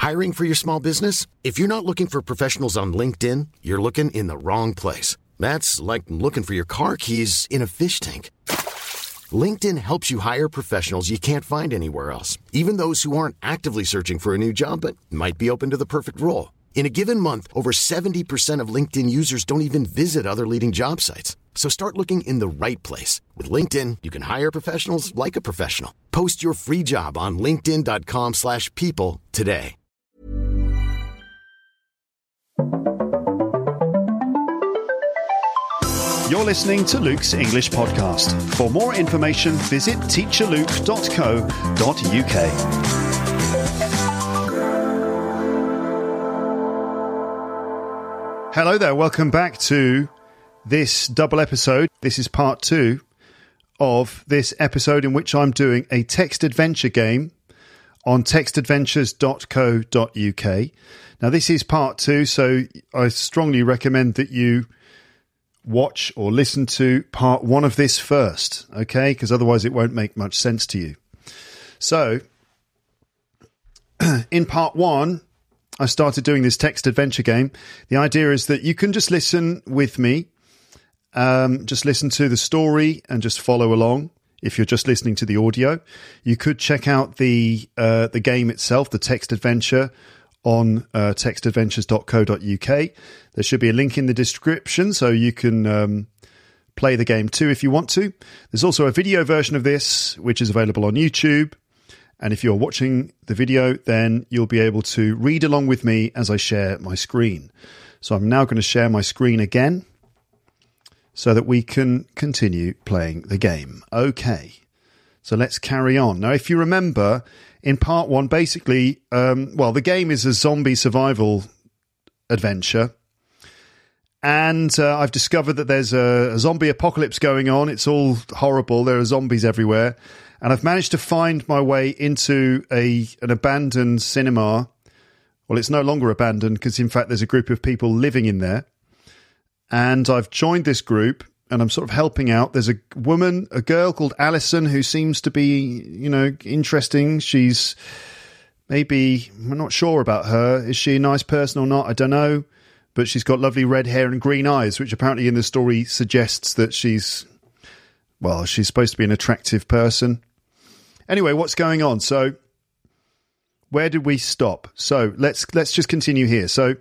Hiring for your small business? If you're not looking for professionals on LinkedIn, you're looking in the wrong place. That's like looking for your car keys in a fish tank. LinkedIn helps you hire professionals you can't find anywhere else, even those who aren't actively searching for a new job but might be open to the perfect role. In a given month, over 70% of LinkedIn users don't even visit other leading job sites. So start looking in the right place. With LinkedIn, you can hire professionals like a professional. Post your free job on linkedin.com/people today. You're listening to Luke's English Podcast. For more information, visit teacherluke.co.uk. Hello there, welcome back to this double episode. This is part 2 of this episode in which I'm doing a text adventure game on textadventures.co.uk. Now this is part 2, so I strongly recommend that you watch or listen to part 1 of this first, okay? Because otherwise it won't make much sense to you. So, in part 1, I started doing this text adventure game. The idea is that you can just listen with me, just listen to the story and just follow along. If you're just listening to the audio, you could check out the game itself, the text adventure, on textadventures.co.uk. There should be a link in the description so you can play the game too if you want to. There's also a video version of this which is available on YouTube. And if you're watching the video, then you'll be able to read along with me as I share my screen. So I'm now going to share my screen again so that we can continue playing the game. Okay, so let's carry on. Now, if you remember, in part 1, basically, the game is a zombie survival adventure. And I've discovered that there's a zombie apocalypse going on. It's all horrible. There are zombies everywhere. And I've managed to find my way into an abandoned cinema. Well, it's no longer abandoned because, in fact, there's a group of people living in there. And I've joined this group and I'm sort of helping out. There's a girl called Alison who seems to be, interesting. She's we're not sure about her. Is she a nice person or not? I don't know. But she's got lovely red hair and green eyes, which apparently in the story suggests that she's supposed to be an attractive person. Anyway, what's going on? So, where did we stop? So, let's just continue here. So,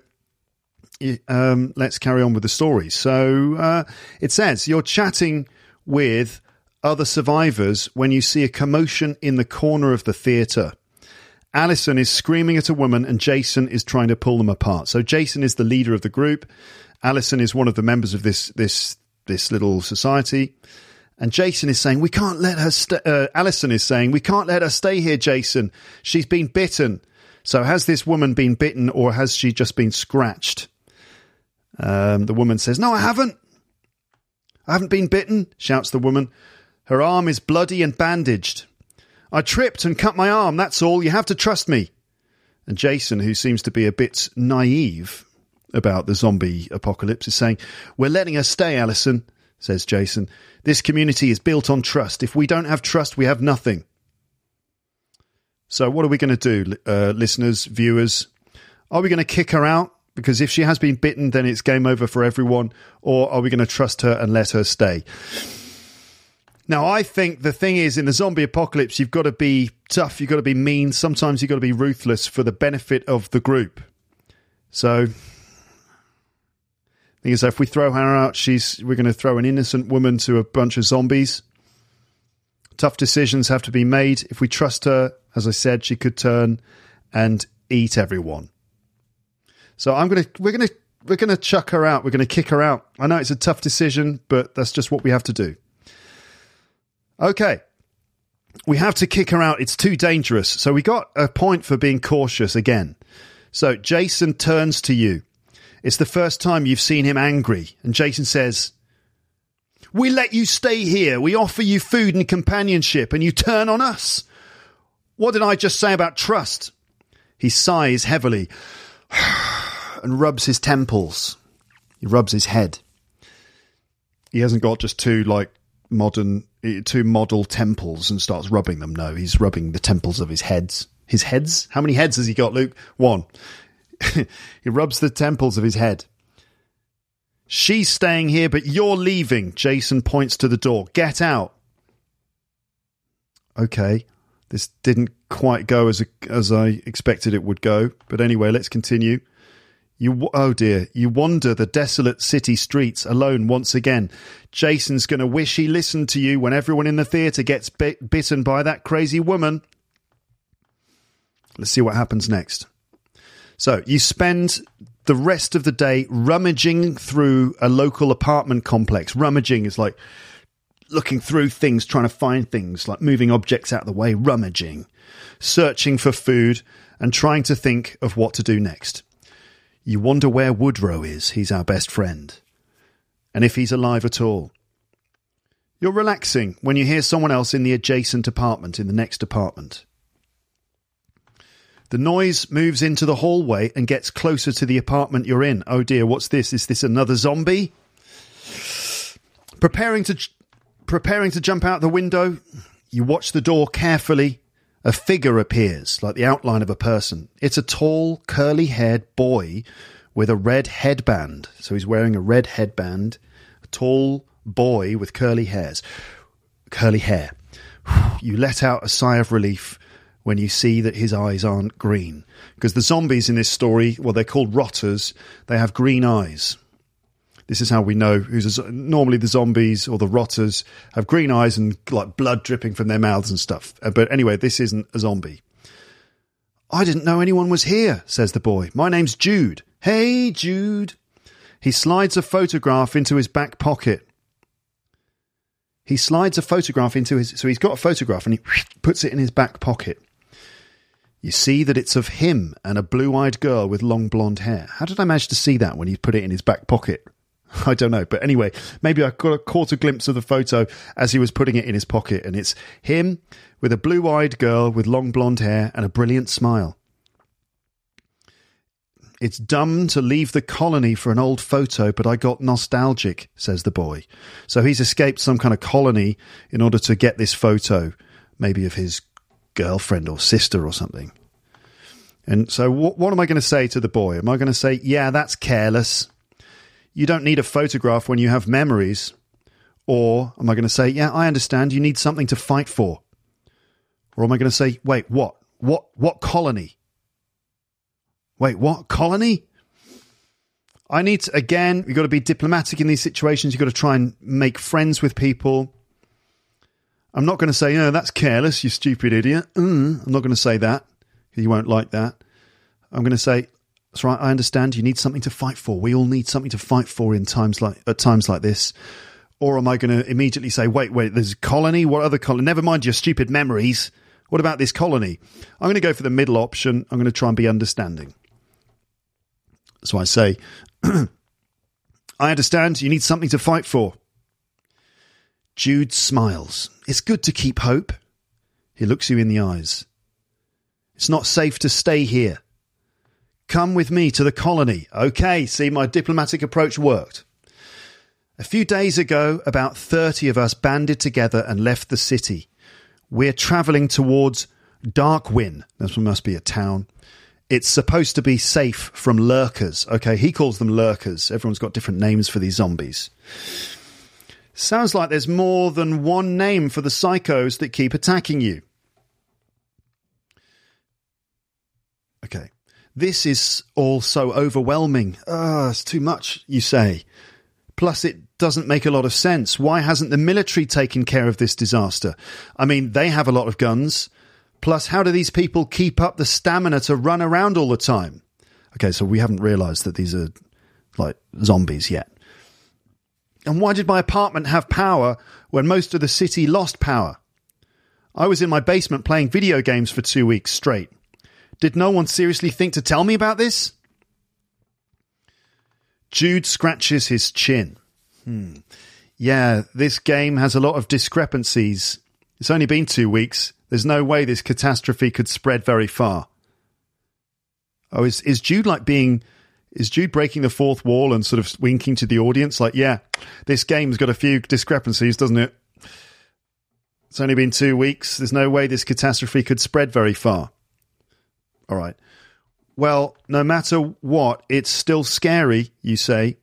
let's carry on with the story. So, it says, you're chatting with other survivors when you see a commotion in the corner of the theatre. Alison is screaming at a woman and Jason is trying to pull them apart. So, Jason is the leader of the group. Alison is one of the members of this little society. And Jason is saying, we can't let her Alison is saying, we can't let her stay here, Jason. She's been bitten. So has this woman been bitten or has she just been scratched? The woman says, no, I haven't. I haven't been bitten, shouts the woman. Her arm is bloody and bandaged. I tripped and cut my arm, that's all. You have to trust me. And Jason, who seems to be a bit naive about the zombie apocalypse, is saying, we're letting her stay, Alison, says Jason. This community is built on trust. If we don't have trust, we have nothing. So what are we going to do, listeners, viewers? Are we going to kick her out? Because if she has been bitten, then it's game over for everyone. Or are we going to trust her and let her stay? Now, I think the thing is, in the zombie apocalypse, you've got to be tough. You've got to be mean. Sometimes you've got to be ruthless for the benefit of the group. So, thing is, if we throw her out, we're going to throw an innocent woman to a bunch of zombies. Tough decisions have to be made. If we trust her, as I said, she could turn and eat everyone. So we're going to chuck her out. We're going to kick her out. I know it's a tough decision, but that's just what we have to do. Okay. We have to kick her out. It's too dangerous. So we got a point for being cautious again. So Jason turns to you. It's the first time you've seen him angry. And Jason says, we let you stay here. We offer you food and companionship, and you turn on us. What did I just say about trust? He sighs heavily and rubs his temples. He rubs his head. He hasn't got just two model temples and starts rubbing them. No, he's rubbing the temples of his His heads? How many heads has he got, Luke? 1. He rubs the temples of his head. She's staying here, but you're leaving. Jason points to the door. Get out. Okay. This didn't quite go as I expected it would go. But anyway, let's continue. Oh dear. You wander the desolate city streets alone once again. Jason's going to wish he listened to you when everyone in the theatre gets bitten by that crazy woman. Let's see what happens next. So you spend the rest of the day rummaging through a local apartment complex. Rummaging is like looking through things, trying to find things, like moving objects out of the way, rummaging, searching for food, and trying to think of what to do next. You wonder where Woodrow is. He's our best friend. And if he's alive at all. You're relaxing when you hear someone else in the adjacent apartment, in the next apartment. The noise moves into the hallway and gets closer to the apartment you're in. Oh dear, what's this? Is this another zombie? Preparing to jump out the window, you watch the door carefully. A figure appears, like the outline of a person. It's a tall, curly-haired boy with a red headband. So he's wearing a red headband. A tall boy with curly hair. You let out a sigh of relief when you see that his eyes aren't green. Because the zombies in this story, well, they're called rotters. They have green eyes. This is how we know normally the zombies or the rotters have green eyes and like blood dripping from their mouths and stuff. But anyway, this isn't a zombie. I didn't know anyone was here, says the boy. My name's Jude. Hey, Jude. He slides a photograph into his back pocket. So he's got a photograph and he puts it in his back pocket. You see that it's of him and a blue-eyed girl with long blonde hair. How did I manage to see that when he put it in his back pocket? I don't know. But anyway, maybe I caught a glimpse of the photo as he was putting it in his pocket. And it's him with a blue-eyed girl with long blonde hair and a brilliant smile. It's dumb to leave the colony for an old photo, but I got nostalgic, says the boy. So he's escaped some kind of colony in order to get this photo, maybe of his girlfriend or sister or something. And so what am I going to say to the boy? Am I going to say, yeah, that's careless. You don't need a photograph when you have memories. Or am I going to say, yeah, I understand. You need something to fight for. Or am I going to say, wait, what? What colony? Wait, what? Colony? I need to, again, you've got to be diplomatic in these situations. You've got to try and make friends with people. I'm not going to say, oh, that's careless, you stupid idiot. I'm not going to say that. You won't like that. I'm going to say, that's right, I understand. You need something to fight for. We all need something to fight for at times like this. Or am I going to immediately say, wait, there's a colony? What other colony? Never mind your stupid memories. What about this colony? I'm going to go for the middle option. I'm going to try and be understanding. So I say, I understand. You need something to fight for. Jude smiles. It's good to keep hope. He looks you in the eyes. It's not safe to stay here. Come with me to the colony. Okay, see, my diplomatic approach worked. A few days ago, about 30 of us banded together and left the city. We're travelling towards Darkwyn. This must be a town. It's supposed to be safe from lurkers. Okay, he calls them lurkers. Everyone's got different names for these zombies. Sounds like there's more than one name for the psychos that keep attacking you. Okay. This is all so overwhelming. It's too much, you say. Plus, it doesn't make a lot of sense. Why hasn't the military taken care of this disaster? I mean, they have a lot of guns. Plus, how do these people keep up the stamina to run around all the time? Okay, so we haven't realised that these are, like, zombies yet. And why did my apartment have power when most of the city lost power? I was in my basement playing video games for 2 weeks straight. Did no one seriously think to tell me about this? Jude scratches his chin. Yeah, this game has a lot of discrepancies. It's only been 2 weeks. There's no way this catastrophe could spread very far. Oh, is Jude is Jude breaking the fourth wall and sort of winking to the audience? Like, yeah, this game's got a few discrepancies, doesn't it? It's only been 2 weeks. There's no way this catastrophe could spread very far. All right. Well, no matter what, it's still scary, you say.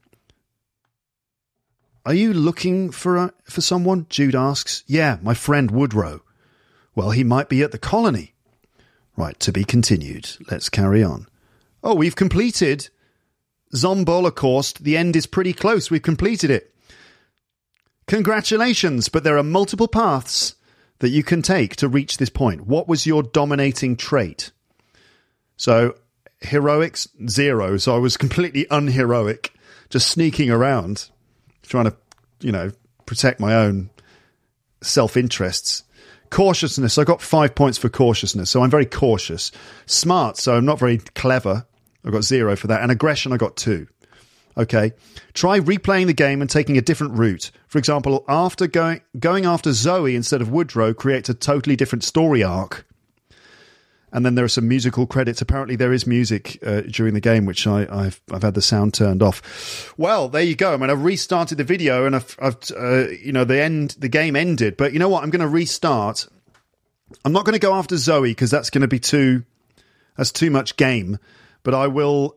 Are you looking for someone? Jude asks. Yeah, my friend Woodrow. Well, he might be at the colony. Right, to be continued. Let's carry on. Oh, we've completed Zombolocaust. The end is pretty close. We've completed it. Congratulations, but there are multiple paths that you can take to reach this point. What was your dominating trait? So, heroics, 0. So I was completely unheroic, just sneaking around, trying to, protect my own self-interests. Cautiousness, I got 5 points for cautiousness, so I'm very cautious. Smart, so I'm not very clever. I got 0 for that. And aggression, I got 2. Okay. Try replaying the game and taking a different route. For example, after going after Zoe instead of Woodrow creates a totally different story arc. And then there are some musical credits. Apparently there is music during the game, which I've had the sound turned off. Well, there you go. I mean, I've restarted the video and the game ended. But you know what? I'm going to restart. I'm not going to go after Zoe because that's going to be too much game. But I will.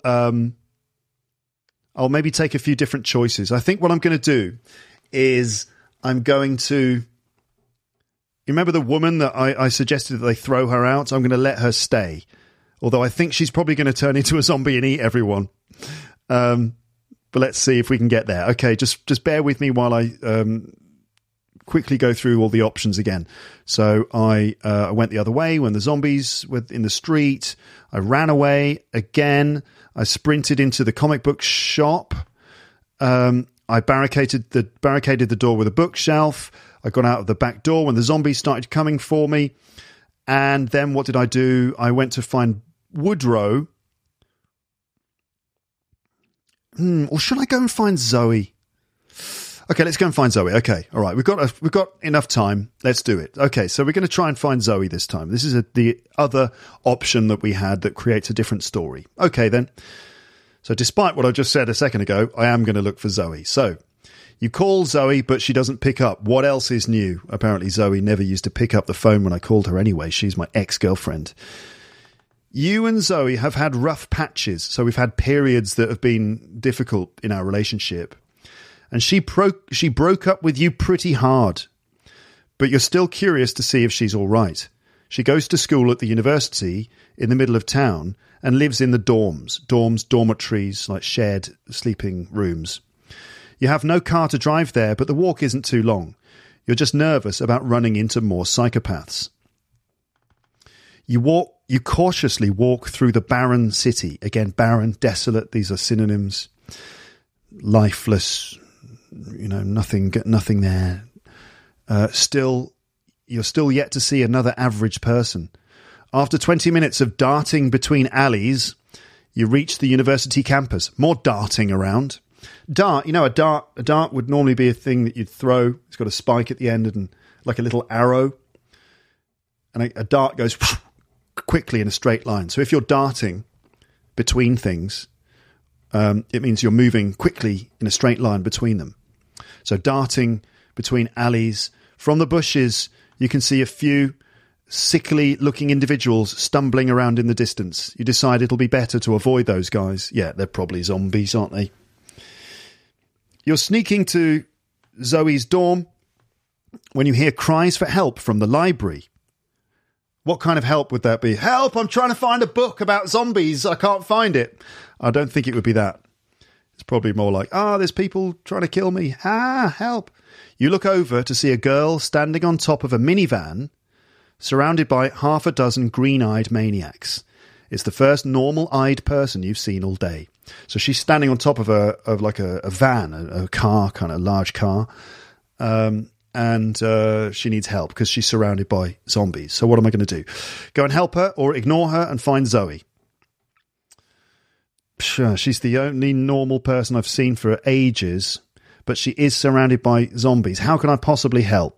I'll maybe take a few different choices. I think what I'm going to do is I'm going to. You remember the woman that I suggested that they throw her out? I'm going to let her stay. Although I think she's probably going to turn into a zombie and eat everyone. But let's see if we can get there. Okay, just bear with me while I quickly go through all the options again. So I went the other way when the zombies were in the street. I ran away again. I sprinted into the comic book shop. I barricaded the door with a bookshelf. I got out of the back door when the zombies started coming for me. And then what did I do? I went to find Woodrow. Or should I go and find Zoe? Okay, let's go and find Zoe. Okay, all right. We've got enough time. Let's do it. Okay, so we're going to try and find Zoe this time. This is the other option that we had that creates a different story. Okay, then. So despite what I just said a second ago, I am going to look for Zoe. So you call Zoe, but she doesn't pick up. What else is new? Apparently Zoe never used to pick up the phone when I called her anyway. She's my ex-girlfriend. You and Zoe have had rough patches. So we've had periods that have been difficult in our relationship. And she broke up with you pretty hard. But you're still curious to see if she's all right. She goes to school at the university in the middle of town and lives in the dormitories, like shared sleeping rooms. You have no car to drive there, but the walk isn't too long. You're just nervous about running into more psychopaths. You cautiously walk through the barren city. Again, barren, desolate, these are synonyms. Lifeless, nothing there. You're still yet to see another average person. After 20 minutes of darting between alleys, you reach the university campus. More darting around. Dart, a dart would normally be a thing that you'd throw. It's got a spike at the end and like a little arrow. And a dart goes quickly in a straight line. So if you're darting between things, it means you're moving quickly in a straight line between them. So darting between alleys. From the bushes, you can see a few sickly-looking individuals stumbling around in the distance. You decide it'll be better to avoid those guys. Yeah, they're probably zombies, aren't they? You're sneaking to Zoe's dorm when you hear cries for help from the library. What kind of help would that be? Help! I'm trying to find a book about zombies. I can't find it. I don't think it would be that. It's probably more like, there's people trying to kill me. Help. You look over to see a girl standing on top of a minivan surrounded by half a dozen green-eyed maniacs. It's the first normal-eyed person you've seen all day. So she's standing on top of a van, a car, kind of large car, and she needs help because she's surrounded by zombies. So what am I going to do? Go and help her or ignore her and find Zoe? She's the only normal person I've seen for ages, but she is surrounded by zombies. How can I possibly help?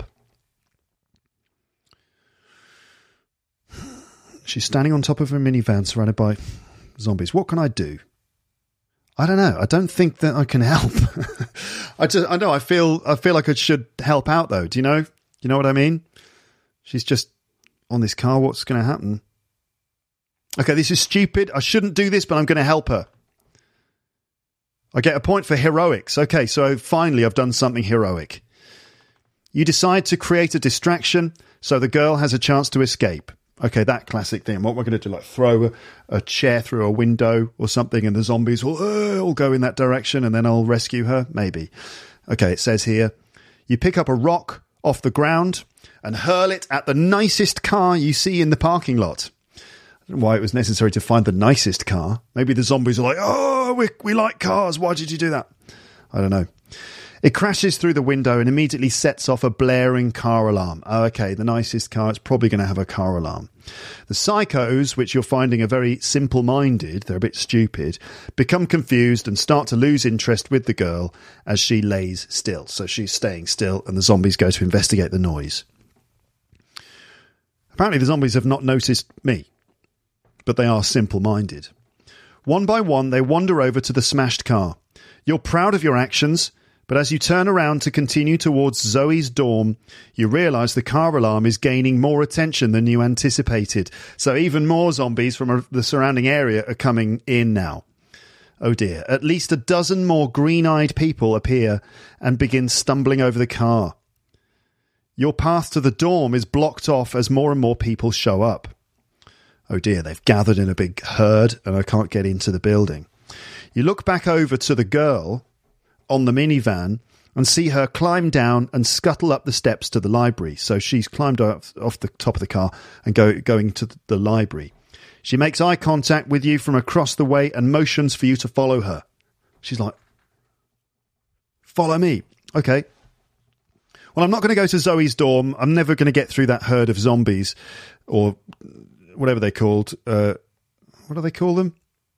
She's standing on top of a minivan surrounded by zombies. What can I do? I don't know. I don't think that I can help. I feel like I should help out though. Do you know? You know what I mean? She's just on this car. What's going to happen? Okay, this is stupid. I shouldn't do this, but I'm going to help her. I get a point for heroics. Okay, so finally I've done something heroic. You decide to create a distraction so the girl has a chance to escape. Okay, that classic thing. What we're going to do, like throw a chair through a window or something, and the zombies will all go in that direction, and then I'll rescue her? Maybe. Okay, it says here, you pick up a rock off the ground and hurl it at the nicest car you see in the parking lot. I don't know why it was necessary to find the nicest car. Maybe the zombies are like, oh, we like cars. Why did you do that? I don't know. It crashes through the window and immediately sets off a blaring car alarm. Oh, okay, the nicest car, it's probably going to have a car alarm. The psychos, which you're finding are very simple-minded, they're a bit stupid, become confused and start to lose interest with the girl as she lays still. So she's staying still and the zombies go to investigate the noise. Apparently the zombies have not noticed me, but they are simple-minded. One by one, they wander over to the smashed car. You're proud of your actions, but as you turn around to continue towards Zoe's dorm, you realise the car alarm is gaining more attention than you anticipated. So even more zombies from the surrounding area are coming in now. Oh dear. At least a dozen more green-eyed people appear and begin stumbling over the car. Your path to the dorm is blocked off as more and more people show up. Oh dear, they've gathered in a big herd and I can't get into the building. You look back over to the girl on the minivan and see her climb down and scuttle up the steps to the library. So she's climbed off the top of the car and going to the library. She makes eye contact with you from across the way and motions for you to follow her. She's like, follow me. Okay. Well, I'm not going to go to Zoe's dorm. I'm never going to get through that herd of zombies or whatever they're called. What do they call them?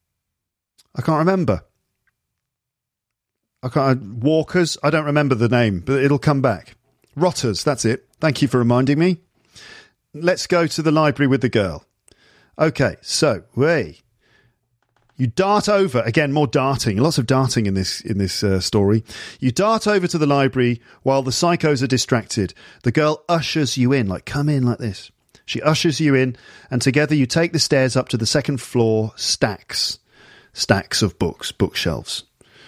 I can't remember. Walkers? I don't remember the name, but it'll come back. Rotters, that's it. Thank you for reminding me. Let's go to the library with the girl. Okay, so, you dart over. Again, more darting. Lots of darting in this story. You dart over to the library while the psychos are distracted. The girl ushers you in, like, come in like this. She ushers you in, and together you take the stairs up to the second floor stacks of books, bookshelves.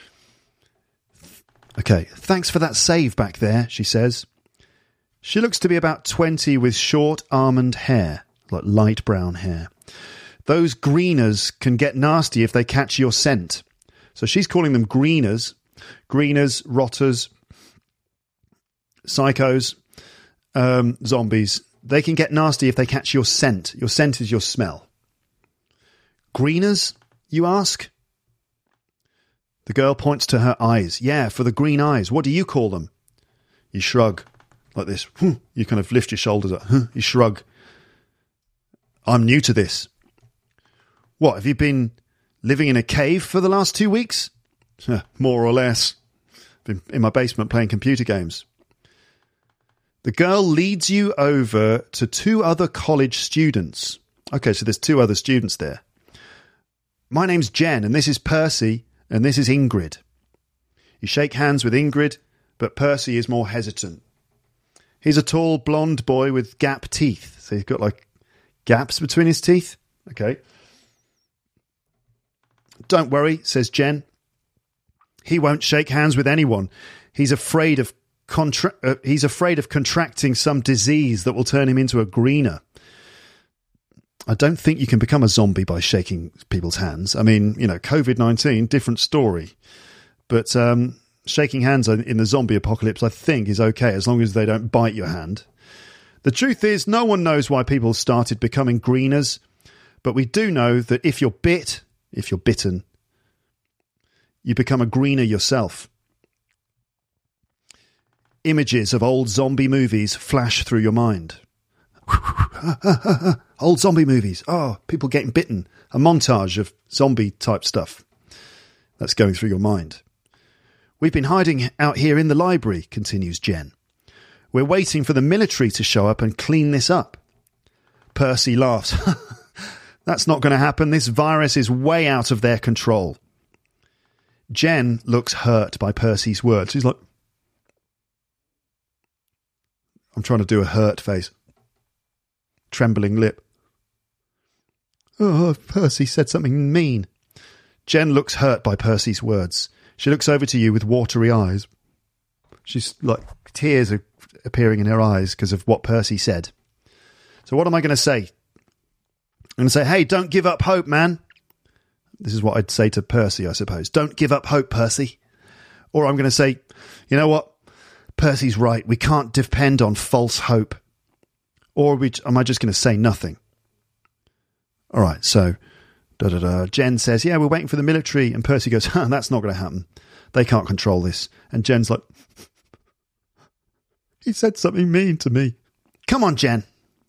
Okay, thanks for that save back there, she says. She looks to be about 20 with short almond hair, like light brown hair. Those greeners can get nasty if they catch your scent. So she's calling them greeners. Greeners, rotters, psychos, zombies. They can get nasty if they catch your scent. Your scent is your smell. Greeners, you ask? The girl points to her eyes. Yeah, for the green eyes. What do you call them? You shrug like this. You kind of lift your shoulders up. You shrug. I'm new to this. What, have you been living in a cave for the last 2 weeks? More or less. Been in my basement playing computer games. The girl leads you over to 2 other college students. Okay, so there's 2 other students there. My name's Jen, and this is Percy. And this is Ingrid. You shake hands with Ingrid, but Percy is more hesitant. He's a tall, blonde boy with gap teeth. So he's got, like, gaps between his teeth. Okay. Don't worry, says Jen. He won't shake hands with anyone. He's afraid of contracting some disease that will turn him into a greener. I don't think you can become a zombie by shaking people's hands. I mean, COVID-19, different story. But shaking hands in the zombie apocalypse, I think, is okay as long as they don't bite your hand. The truth is, no one knows why people started becoming greeners. But we do know that if you're bitten, you become a greener yourself. Images of old zombie movies flash through your mind. Old zombie movies. Oh, people getting bitten. A montage of zombie type stuff. That's going through your mind. We've been hiding out here in the library, continues Jen. We're waiting for the military to show up and clean this up. Percy laughs. That's not going to happen. This virus is way out of their control. Jen looks hurt by Percy's words. She's like, I'm trying to do a hurt face. Trembling lip. Oh, Percy said something mean. Jen looks hurt by Percy's words. She looks over to you with watery eyes. She's like, tears are appearing in her eyes because of what Percy said. So what am I going to say? I'm going to say, hey, don't give up hope, man. This is what I'd say to Percy, I suppose. Don't give up hope, Percy. Or I'm going to say, you know what? Percy's right. We can't depend on false hope. Or am I just going to say nothing? All right, so Jen says, yeah, we're waiting for the military. And Percy goes, that's not going to happen. They can't control this. And Jen's like, he said something mean to me. Come on, Jen.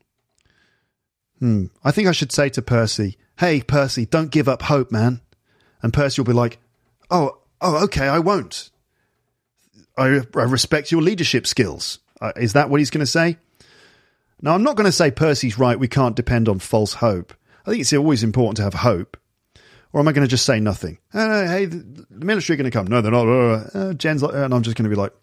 I think I should say to Percy, hey, Percy, don't give up hope, man. And Percy will be like, oh, okay, I won't. I respect your leadership skills. Is that what he's going to say? Now, I'm not going to say Percy's right, we can't depend on false hope. I think it's always important to have hope. Or am I going to just say nothing? Hey, the military are going to come. No, they're not. Jen's like, and I'm just going to be like,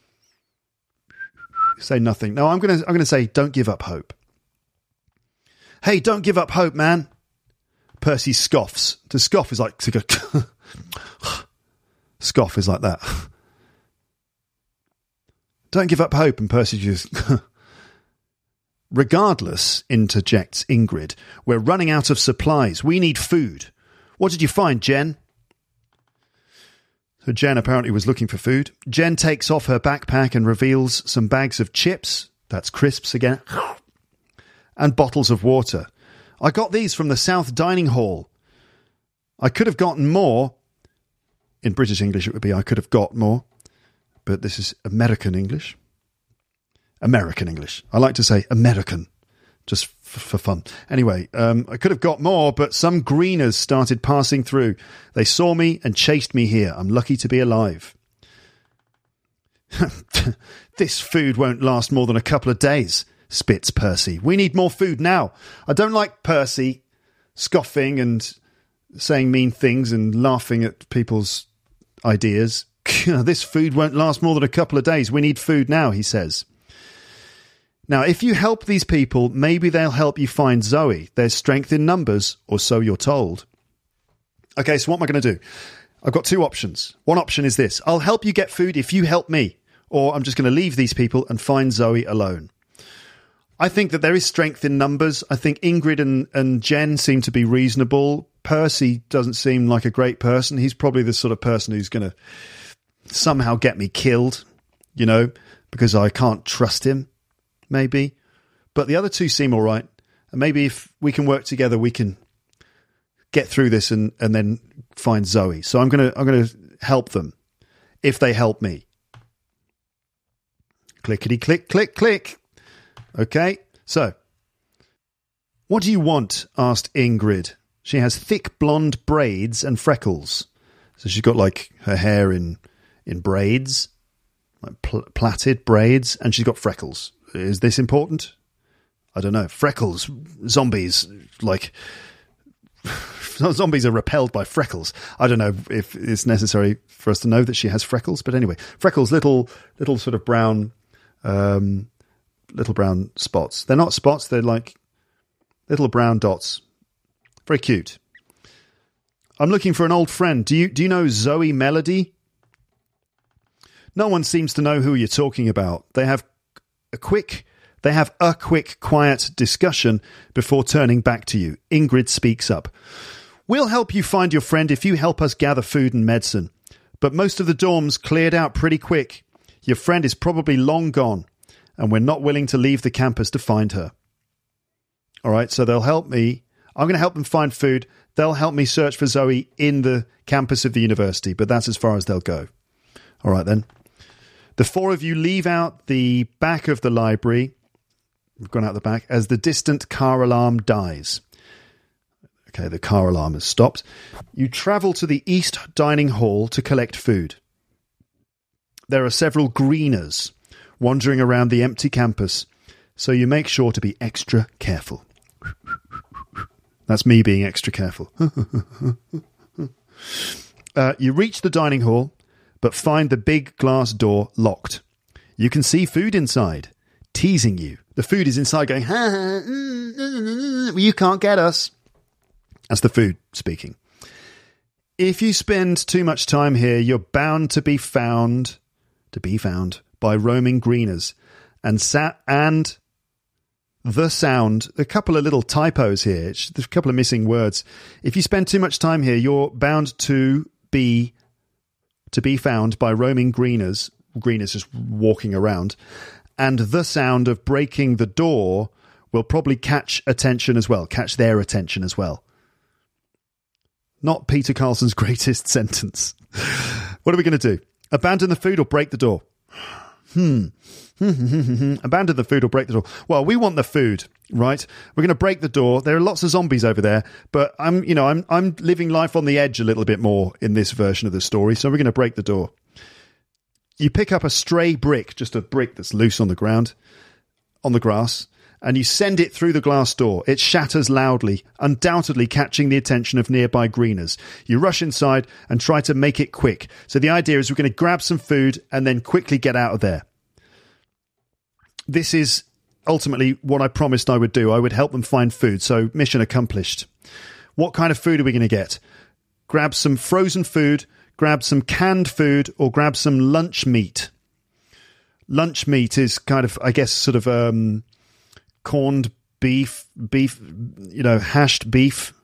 say nothing. No, I'm going to say, don't give up hope. Hey, don't give up hope, man. Percy scoffs. To scoff is like to go. Scoff is like that. Don't give up hope. And Percy just. Regardless, interjects Ingrid, we're running out of supplies. We need food. What did you find, Jen? So Jen apparently was looking for food. Jen takes off her backpack and reveals some bags of chips. That's crisps again. And bottles of water. I got these from the South Dining Hall. I could have gotten more. In British English it would be I could have got more. But this is American English. American English. I like to say American, just for fun. Anyway, I could have got more, but some greeners started passing through. They saw me and chased me here. I'm lucky to be alive. This food won't last more than a couple of days, spits Percy. We need more food now. I don't like Percy scoffing and saying mean things and laughing at people's ideas. This food won't last more than a couple of days. We need food now, he says. Now, if you help these people, maybe they'll help you find Zoe. There's strength in numbers, or so you're told. Okay, so what am I going to do? I've got two options. One option is this. I'll help you get food if you help me. Or I'm just going to leave these people and find Zoe alone. I think that there is strength in numbers. I think Ingrid and Jen seem to be reasonable. Percy doesn't seem like a great person. He's probably the sort of person who's going to somehow get me killed, you know, because I can't trust him. Maybe, but the other two seem all right. And maybe if we can work together, we can get through this and then find Zoe. So I'm gonna help them if they help me. Clickety click click click. Okay, so what do you want? Asked Ingrid. She has thick blonde braids and freckles. So she's got like her hair in braids, like plaited braids, and she's got freckles. Is this important? I don't know. Freckles. Zombies. Like, zombies are repelled by freckles. I don't know if it's necessary for us to know that she has freckles. But anyway, freckles, little sort of brown, little brown spots. They're not spots. They're like little brown dots. Very cute. I'm looking for an old friend. Do you know Zoe Melody? No one seems to know who you're talking about. They have a quick, quiet discussion before turning back to you. Ingrid speaks up. We'll help you find your friend if you help us gather food and medicine. But most of the dorms cleared out pretty quick. Your friend is probably long gone, and we're not willing to leave the campus to find her. All right, so they'll help me. I'm going to help them find food. They'll help me search for Zoe in the campus of the university, but that's as far as they'll go. All right, then. The four of you leave out the back of the library. We've gone out the back as the distant car alarm dies. Okay, the car alarm has stopped. You travel to the East Dining Hall to collect food. There are several greeners wandering around the empty campus, so you make sure to be extra careful. That's me being extra careful. You reach the dining hall, but find the big glass door locked. You can see food inside, teasing you. The food is inside going, ha, you can't get us. That's the food speaking. If you spend too much time here, you're bound to be found by roaming greeners. And the sound, a couple of little typos here, there's a couple of missing words. If you spend too much time here, you're bound to be found by roaming greeners. Greeners just walking around. And the sound of breaking the door will probably catch their attention as well. Not Peter Carlson's greatest sentence. What are we going to do? Abandon the food or break the door? Abandon the food or break the door? Well, we want the food, right? We're going to break the door. There are lots of zombies over there, but I'm living life on the edge a little bit more in this version of the story, so we're going to break the door. You pick up a stray brick, just a brick that's loose on the ground, on the grass, and you send it through the glass door. It shatters loudly, undoubtedly catching the attention of nearby greeners. You rush inside and try to make it quick. So the idea is we're going to grab some food and then quickly get out of there. This is ultimately what I promised I would do. I would help them find food, so mission accomplished. What kind of food are we going to get? Grab some frozen food, grab some canned food, or grab some lunch meat. Lunch meat is kind of, I guess, sort of corned beef, hashed beef.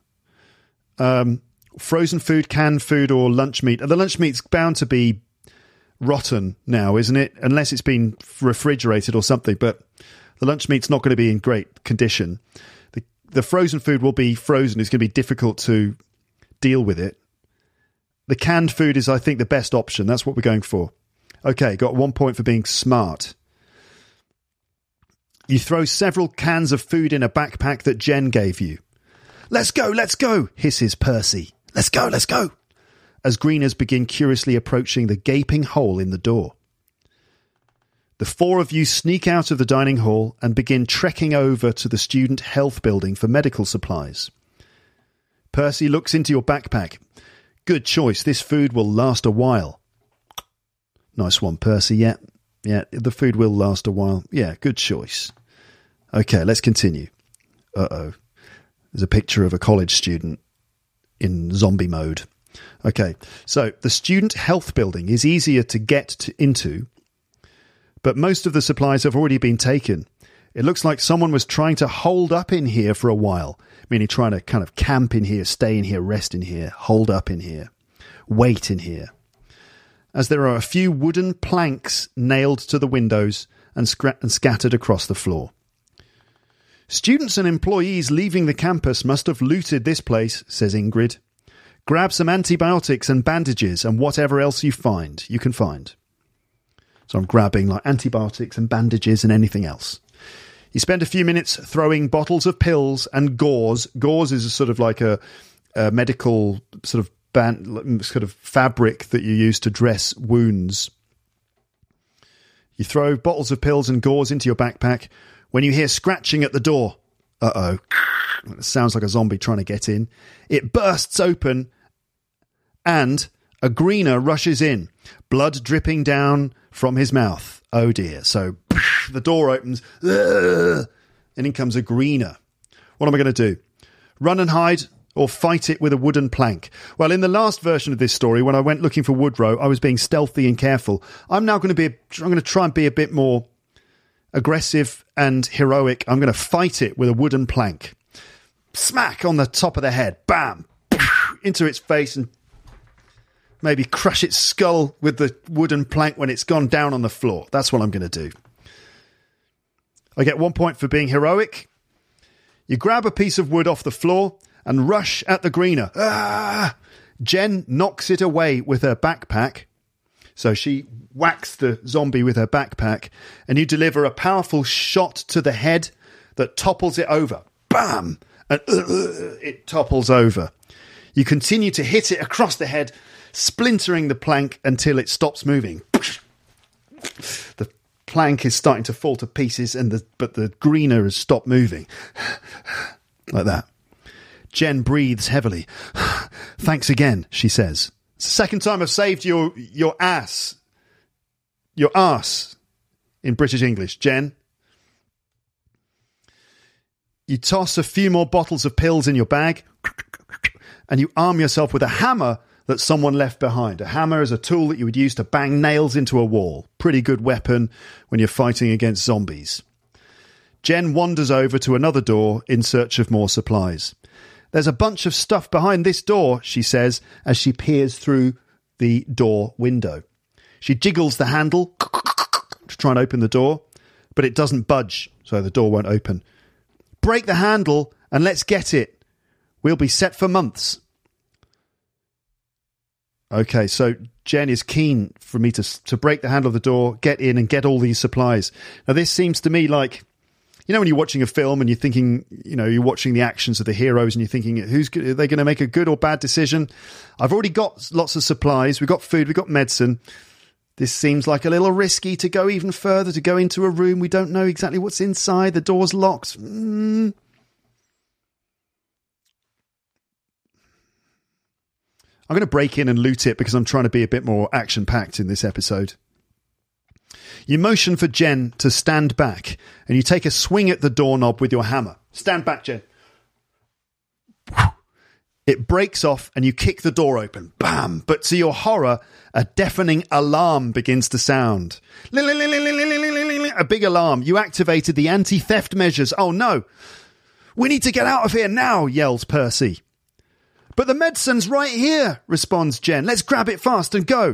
Frozen food, canned food, or lunch meat. The lunch meat's bound to be rotten now, isn't it? Unless it's been refrigerated or something, but the lunch meat's not going to be in great condition. The frozen food will be frozen. It's going to be difficult to deal with it. The canned food is, I think, the best option. That's what we're going for. Okay, got 1 point for being smart. You throw several cans of food in a backpack that Jen gave you. Let's go, hisses Percy. Let's go. As greeners begin curiously approaching the gaping hole in the door. The four of you sneak out of the dining hall and begin trekking over to the student health building for medical supplies. Percy looks into your backpack. Good choice, this food will last a while. Nice one, Percy. Yeah, the food will last a while. Yeah, good choice. Okay, let's continue. Uh-oh. There's a picture of a college student in zombie mode. Okay, so the student health building is easier to get into, but most of the supplies have already been taken. It looks like someone was trying to hold up in here for a while, meaning trying to kind of camp in here, stay in here, rest in here, hold up in here, wait in here. As there are a few wooden planks nailed to the windows and scattered across the floor. Students and employees leaving the campus must have looted this place, says Ingrid. Grab some antibiotics and bandages and whatever else you can find. So I'm grabbing like antibiotics and bandages and anything else. You spend a few minutes throwing bottles of pills and gauze. Gauze is a sort of like a medical sort of fabric that you use to dress wounds. You throw bottles of pills and gauze into your backpack when you hear scratching at the door. Uh-oh. It sounds like a zombie trying to get in. It bursts open and a greener rushes in, blood dripping down from his mouth. Oh dear. So the door opens and in comes a greener. What am I going to do? Run and hide or fight it with a wooden plank? Well, in the last version of this story, when I went looking for Woodrow, I was being stealthy and careful. I'm going to try and be a bit more aggressive and heroic. I'm going to fight it with a wooden plank. Smack on the top of the head. Bam! Into its face and maybe crush its skull with the wooden plank when it's gone down on the floor. That's what I'm going to do. I get 1 point for being heroic. You grab a piece of wood off the floor and rush at the greener. Ah! Jen knocks it away with her backpack. So she whacks the zombie with her backpack and you deliver a powerful shot to the head that topples it over. Bam! And it topples over. You continue to hit it across the head, splintering the plank until it stops moving. The plank is starting to fall to pieces, but the greener has stopped moving. Like that. Jen breathes heavily. Thanks again, she says. It's the second time I've saved your ass. Your ass in British English, Jen. You toss a few more bottles of pills in your bag. and you arm yourself with a hammer that someone left behind. A hammer is a tool that you would use to bang nails into a wall. Pretty good weapon when you're fighting against zombies. Jen wanders over to another door in search of more supplies. There's a bunch of stuff behind this door, she says, as she peers through the door window. She jiggles the handle to try and open the door, but it doesn't budge, so the door won't open. Break the handle and let's get it. We'll be set for months. Okay, so Jen is keen for me to break the handle of the door, get in and get all these supplies. Now, this seems to me like, you know, when you're watching a film and you're thinking, you know, you're watching the actions of the heroes and you're thinking, are they going to make a good or bad decision? I've already got lots of supplies. We've got food. We've got medicine. This seems like a little risky to go even further, to go into a room. We don't know exactly what's inside. The door's locked. I'm going to break in and loot it because I'm trying to be a bit more action-packed in this episode. You motion for Jen to stand back and you take a swing at the doorknob with your hammer. Stand back, Jen. It breaks off and you kick the door open. Bam! But to your horror, a deafening alarm begins to sound. A big alarm. You activated the anti-theft measures. Oh no! We need to get out of here now, yells Percy. But the medicine's right here, responds Jen. Let's grab it fast and go.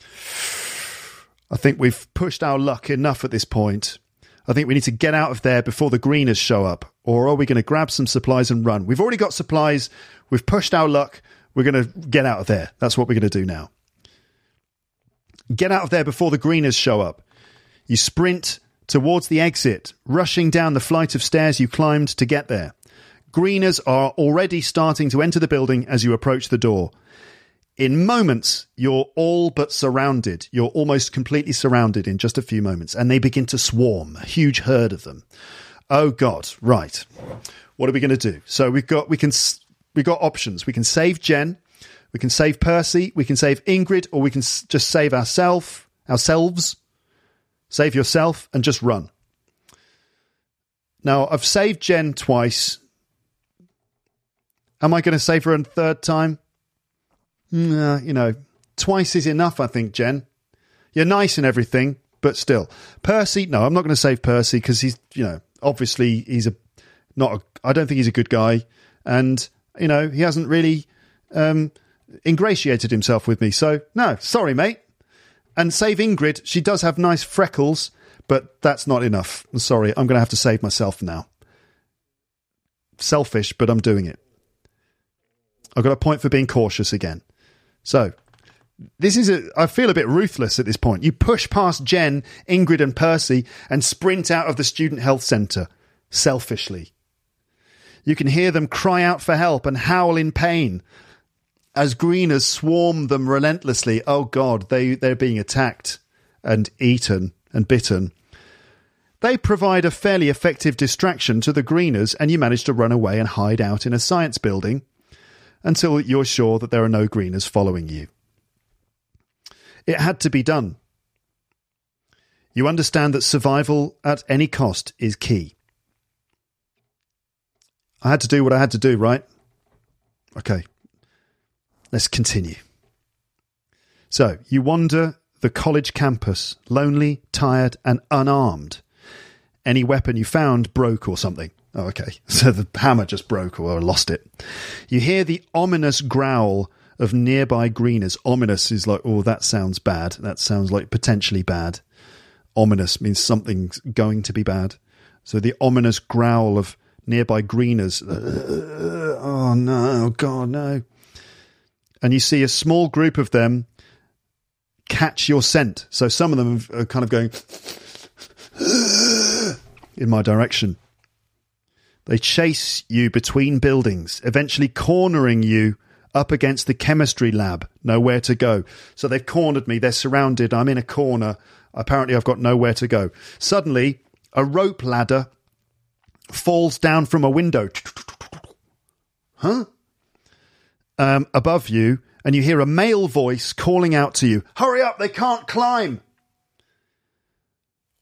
I think we've pushed our luck enough at this point. I think we need to get out of there before the greeners show up. Or are we going to grab some supplies and run? We've already got supplies. We've pushed our luck. We're going to get out of there. That's what we're going to do now. Get out of there before the greeners show up. You sprint towards the exit, rushing down the flight of stairs you climbed to get there. Greeners are already starting to enter the building as you approach the door. In moments, you're all but surrounded. You're almost completely surrounded in just a few moments, and they begin to swarm, a huge herd of them. Oh God, right. What are we going to do? So we've got options. We can save Jen, we can save Percy, we can save Ingrid, or we can just save ourselves. Save yourself and just run. Now, I've saved Jen twice. Am I going to save her a third time? Twice is enough, I think, Jen. You're nice and everything, but still. Percy, no, I'm not going to save Percy because he's, obviously I don't think he's a good guy. And, he hasn't really ingratiated himself with me. So, no, sorry, mate. And save Ingrid. She does have nice freckles, but that's not enough. I'm sorry, I'm going to have to save myself now. Selfish, but I'm doing it. I've got a point for being cautious again. So, I feel a bit ruthless at this point. You push past Jen, Ingrid and Percy and sprint out of the student health centre, selfishly. You can hear them cry out for help and howl in pain as greeners swarm them relentlessly. Oh God, they're being attacked and eaten and bitten. They provide a fairly effective distraction to the greeners and you manage to run away and hide out in a science building until you're sure that there are no greeners following you. It had to be done. You understand that survival at any cost is key. I had to do what I had to do, right? Okay, let's continue. So, you wander the college campus, lonely, tired, and unarmed. Any weapon you found broke or something. Oh, okay. So the hammer just broke or I lost it. You hear the ominous growl of nearby greeners. Ominous is like, oh, that sounds bad. That sounds like potentially bad. Ominous means something's going to be bad. So the ominous growl of nearby greeners. Oh, no. God, no. And you see a small group of them catch your scent. So some of them are kind of going in my direction. They chase you between buildings, eventually cornering you up against the chemistry lab, nowhere to go. So they've cornered me, they're surrounded, I'm in a corner. Apparently I've got nowhere to go. Suddenly, a rope ladder falls down from a window. Huh? Above you, and you hear a male voice calling out to you, "Hurry up, they can't climb!"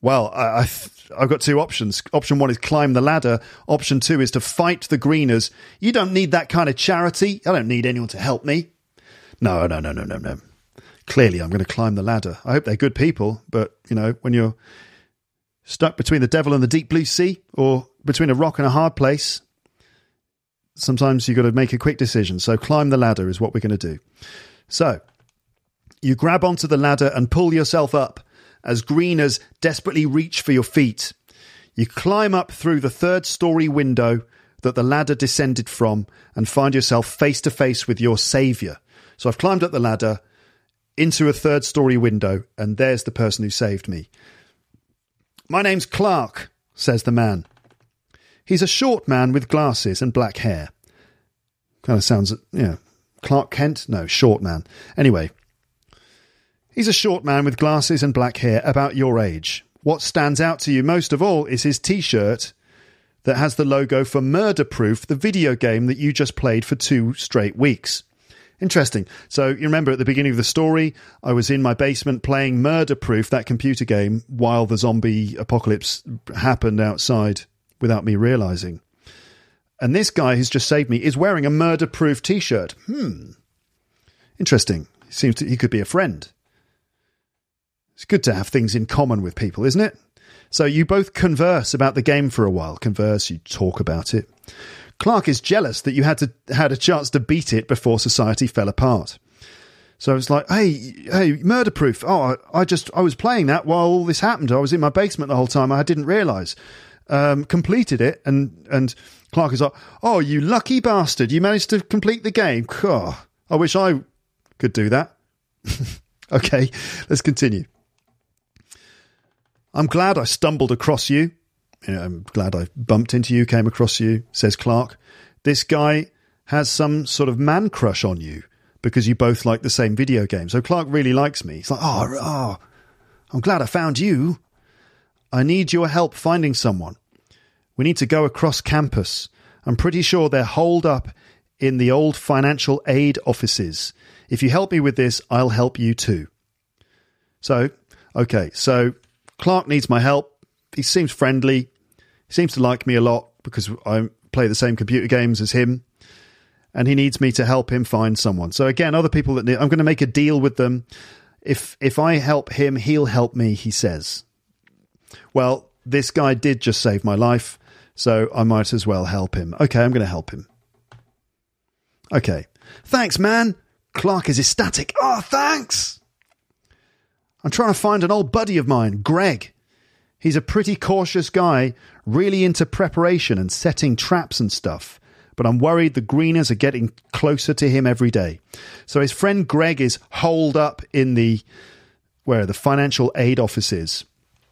Well, I've got two options. Option one is climb the ladder. Option two is to fight the greeners. You don't need that kind of charity. I don't need anyone to help me. No. Clearly, I'm going to climb the ladder. I hope they're good people, but, when you're stuck between the devil and the deep blue sea, or between a rock and a hard place, sometimes you've got to make a quick decision. So climb the ladder is what we're going to do. So you grab onto the ladder and pull yourself up as greeners desperately reach for your feet. You climb up through the 3rd-story window that the ladder descended from and find yourself face to face with your saviour. So I've climbed up the ladder into a 3rd-story window, and there's the person who saved me. My name's Clark, says the man. He's a short man with glasses and black hair. Kind of sounds, Clark Kent? No, short man. Anyway, he's a short man with glasses and black hair, about your age. What stands out to you most of all is his T-shirt that has the logo for Murder Proof, the video game that you just played for 2 straight weeks. Interesting. So you remember at the beginning of the story, I was in my basement playing Murder Proof, that computer game, while the zombie apocalypse happened outside without me realising. And this guy who's just saved me is wearing a Murder Proof T-shirt. Interesting. He could be a friend. It's good to have things in common with people, isn't it? So you both converse about the game for a while. You talk about it. Clark is jealous that you had a chance to beat it before society fell apart. So it's like, hey, Murder Proof. Oh, I was playing that while all this happened. I was in my basement the whole time. I didn't realise. Completed it, and Clark is like, oh, you lucky bastard. You managed to complete the game. Oh, I wish I could do that. Okay, let's continue. I'm glad I stumbled across you. I'm glad I bumped into you, came across you, says Clark. This guy has some sort of man crush on you because you both like the same video game. So Clark really likes me. He's like, oh, I'm glad I found you. I need your help finding someone. We need to go across campus. I'm pretty sure they're holed up in the old financial aid offices. If you help me with this, I'll help you too. So Clark needs my help. He seems friendly. He seems to like me a lot because I play the same computer games as him. And he needs me to help him find someone. So again, other people I'm going to make a deal with them. If I help him, he'll help me, he says. Well, this guy did just save my life, so I might as well help him. Okay, I'm going to help him. Okay. Thanks, man. Clark is ecstatic. Oh, thanks. I'm trying to find an old buddy of mine, Greg. He's a pretty cautious guy, really into preparation and setting traps and stuff. But I'm worried the greeners are getting closer to him every day. So his friend Greg is holed up in the financial aid offices,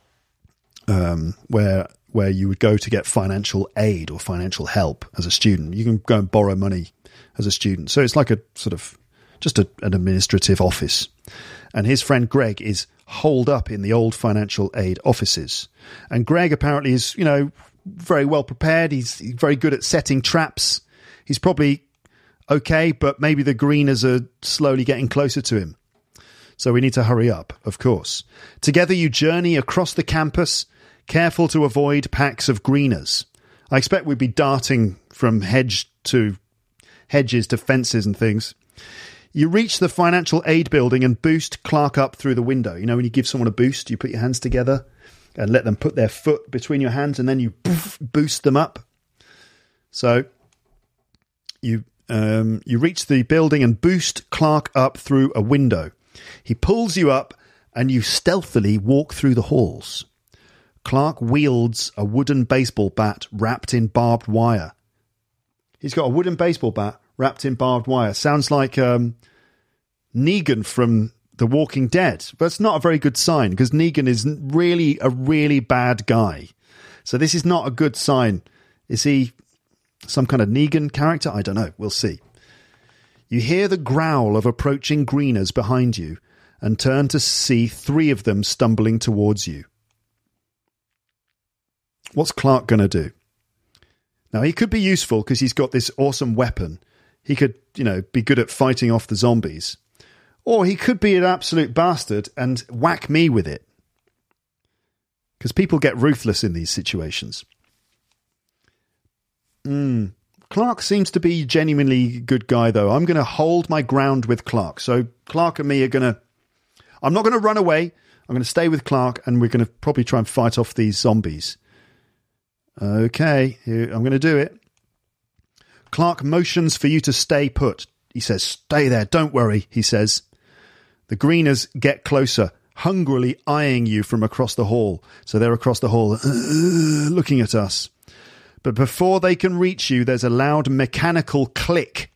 where you would go to get financial aid or financial help as a student. You can go and borrow money as a student. So it's like a sort of just an administrative office. And his friend Greg is holed up in the old financial aid offices. And Greg apparently is, very well prepared. He's very good at setting traps. He's probably okay, but maybe the greeners are slowly getting closer to him. So we need to hurry up, of course. Together you journey across the campus, careful to avoid packs of greeners. I expect we'd be darting from hedges to fences and things. You reach the financial aid building and boost Clark up through the window. You know, when you give someone a boost, you put your hands together and let them put their foot between your hands, and then you boost them up. So you reach the building and boost Clark up through a window. He pulls you up and you stealthily walk through the halls. Clark wields a wooden baseball bat wrapped in barbed wire. He's got a wooden baseball bat wrapped in barbed wire. Sounds like Negan from The Walking Dead. But it's not a very good sign because Negan is really a really bad guy. So this is not a good sign. Is he some kind of Negan character? I don't know. We'll see. You hear the growl of approaching greeners behind you and turn to see 3 of them stumbling towards you. What's Clark going to do? Now, he could be useful because he's got this awesome weapon. He could, be good at fighting off the zombies. Or he could be an absolute bastard and whack me with it. because people get ruthless in these situations. Clark seems to be a genuinely good guy, though. I'm going to hold my ground with Clark. So Clark and me I'm not going to run away. I'm going to stay with Clark, and we're going to probably try and fight off these zombies. Okay, I'm going to do it. Clark motions for you to stay put. He says, "Stay there, don't worry," he says. The greeners get closer, hungrily eyeing you from across the hall. So they're across the hall, looking at us. But before they can reach you, there's a loud mechanical click.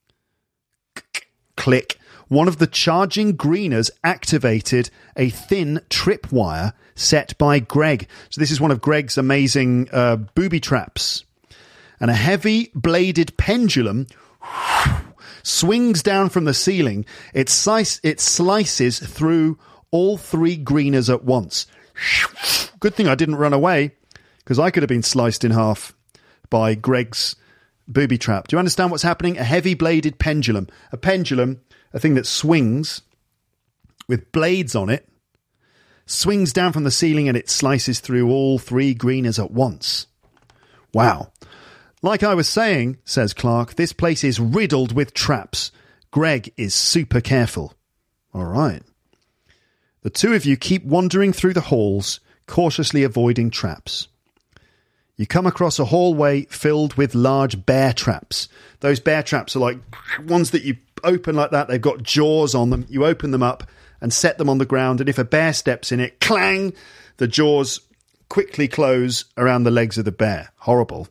Click. One of the charging greeners activated a thin tripwire set by Greg. So this is one of Greg's amazing booby traps. And a heavy-bladed pendulum swings down from the ceiling. It slices through all three greeners at once. Good thing I didn't run away, because I could have been sliced in half by Greg's booby trap. Do you understand what's happening? A heavy-bladed pendulum. A pendulum, a thing that swings with blades on it, swings down from the ceiling and it slices through all three greeners at once. Wow. Like I was saying, says Clark, this place is riddled with traps. Greg is super careful. All right. The two of you keep wandering through the halls, cautiously avoiding traps. You come across a hallway filled with large bear traps. Those bear traps are like ones that you open like that. They've got jaws on them. You open them up and set them on the ground. And if a bear steps in it, clang, the jaws quickly close around the legs of the bear. Horrible.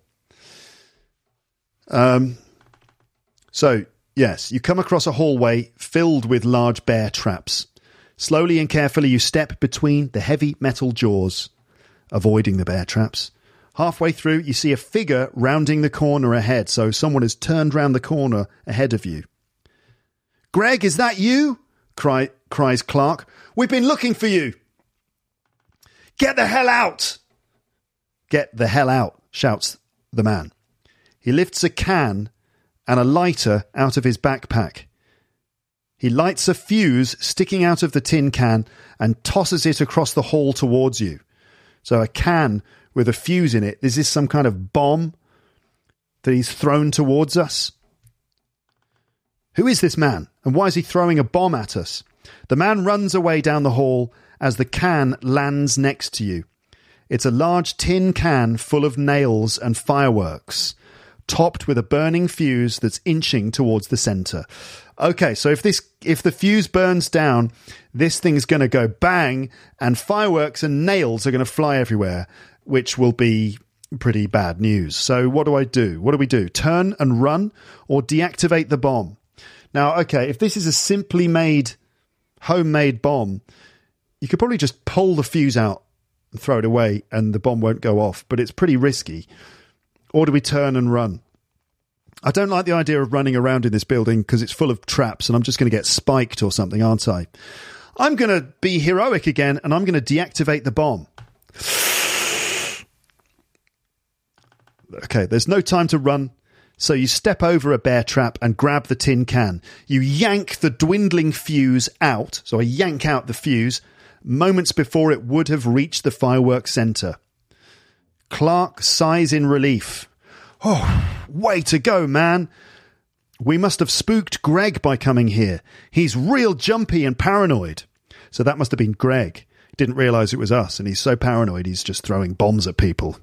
So, yes, you come across a hallway filled with large bear traps. Slowly and carefully, you step between the heavy metal jaws, avoiding the bear traps. Halfway through, you see a figure rounding the corner ahead, so someone has turned round the corner ahead of you. "Greg, is that you?" cries Clark. "We've been looking for you." "Get the hell out!" "Get the hell out," shouts the man. He lifts a can and a lighter out of his backpack. He lights a fuse sticking out of the tin can and tosses it across the hall towards you. So a can with a fuse in it. Is this some kind of bomb that he's thrown towards us? Who is this man, and why is he throwing a bomb at us? The man runs away down the hall as the can lands next to you. It's a large tin can full of nails and fireworks, topped with a burning fuse that's inching towards the centre. Okay, so if the fuse burns down, this thing's going to go bang, and fireworks and nails are going to fly everywhere, which will be pretty bad news. So what do I do? What do we do? Turn and run, or deactivate the bomb? Now, okay, if this is a simply made, homemade bomb, you could probably just pull the fuse out and throw it away, and the bomb won't go off, but it's pretty risky. Or do we turn and run? I don't like the idea of running around in this building because it's full of traps and I'm just going to get spiked or something, aren't I? I'm going to be heroic again and I'm going to deactivate the bomb. Okay, there's no time to run. So you step over a bear trap and grab the tin can. You yank the dwindling fuse out. So I yank out the fuse moments before it would have reached the fireworks centre. Clark sighs in relief. "Oh, way to go, man. We must have spooked Greg by coming here. He's real jumpy and paranoid." So that must have been Greg. Didn't realise it was us, and he's so paranoid he's just throwing bombs at people.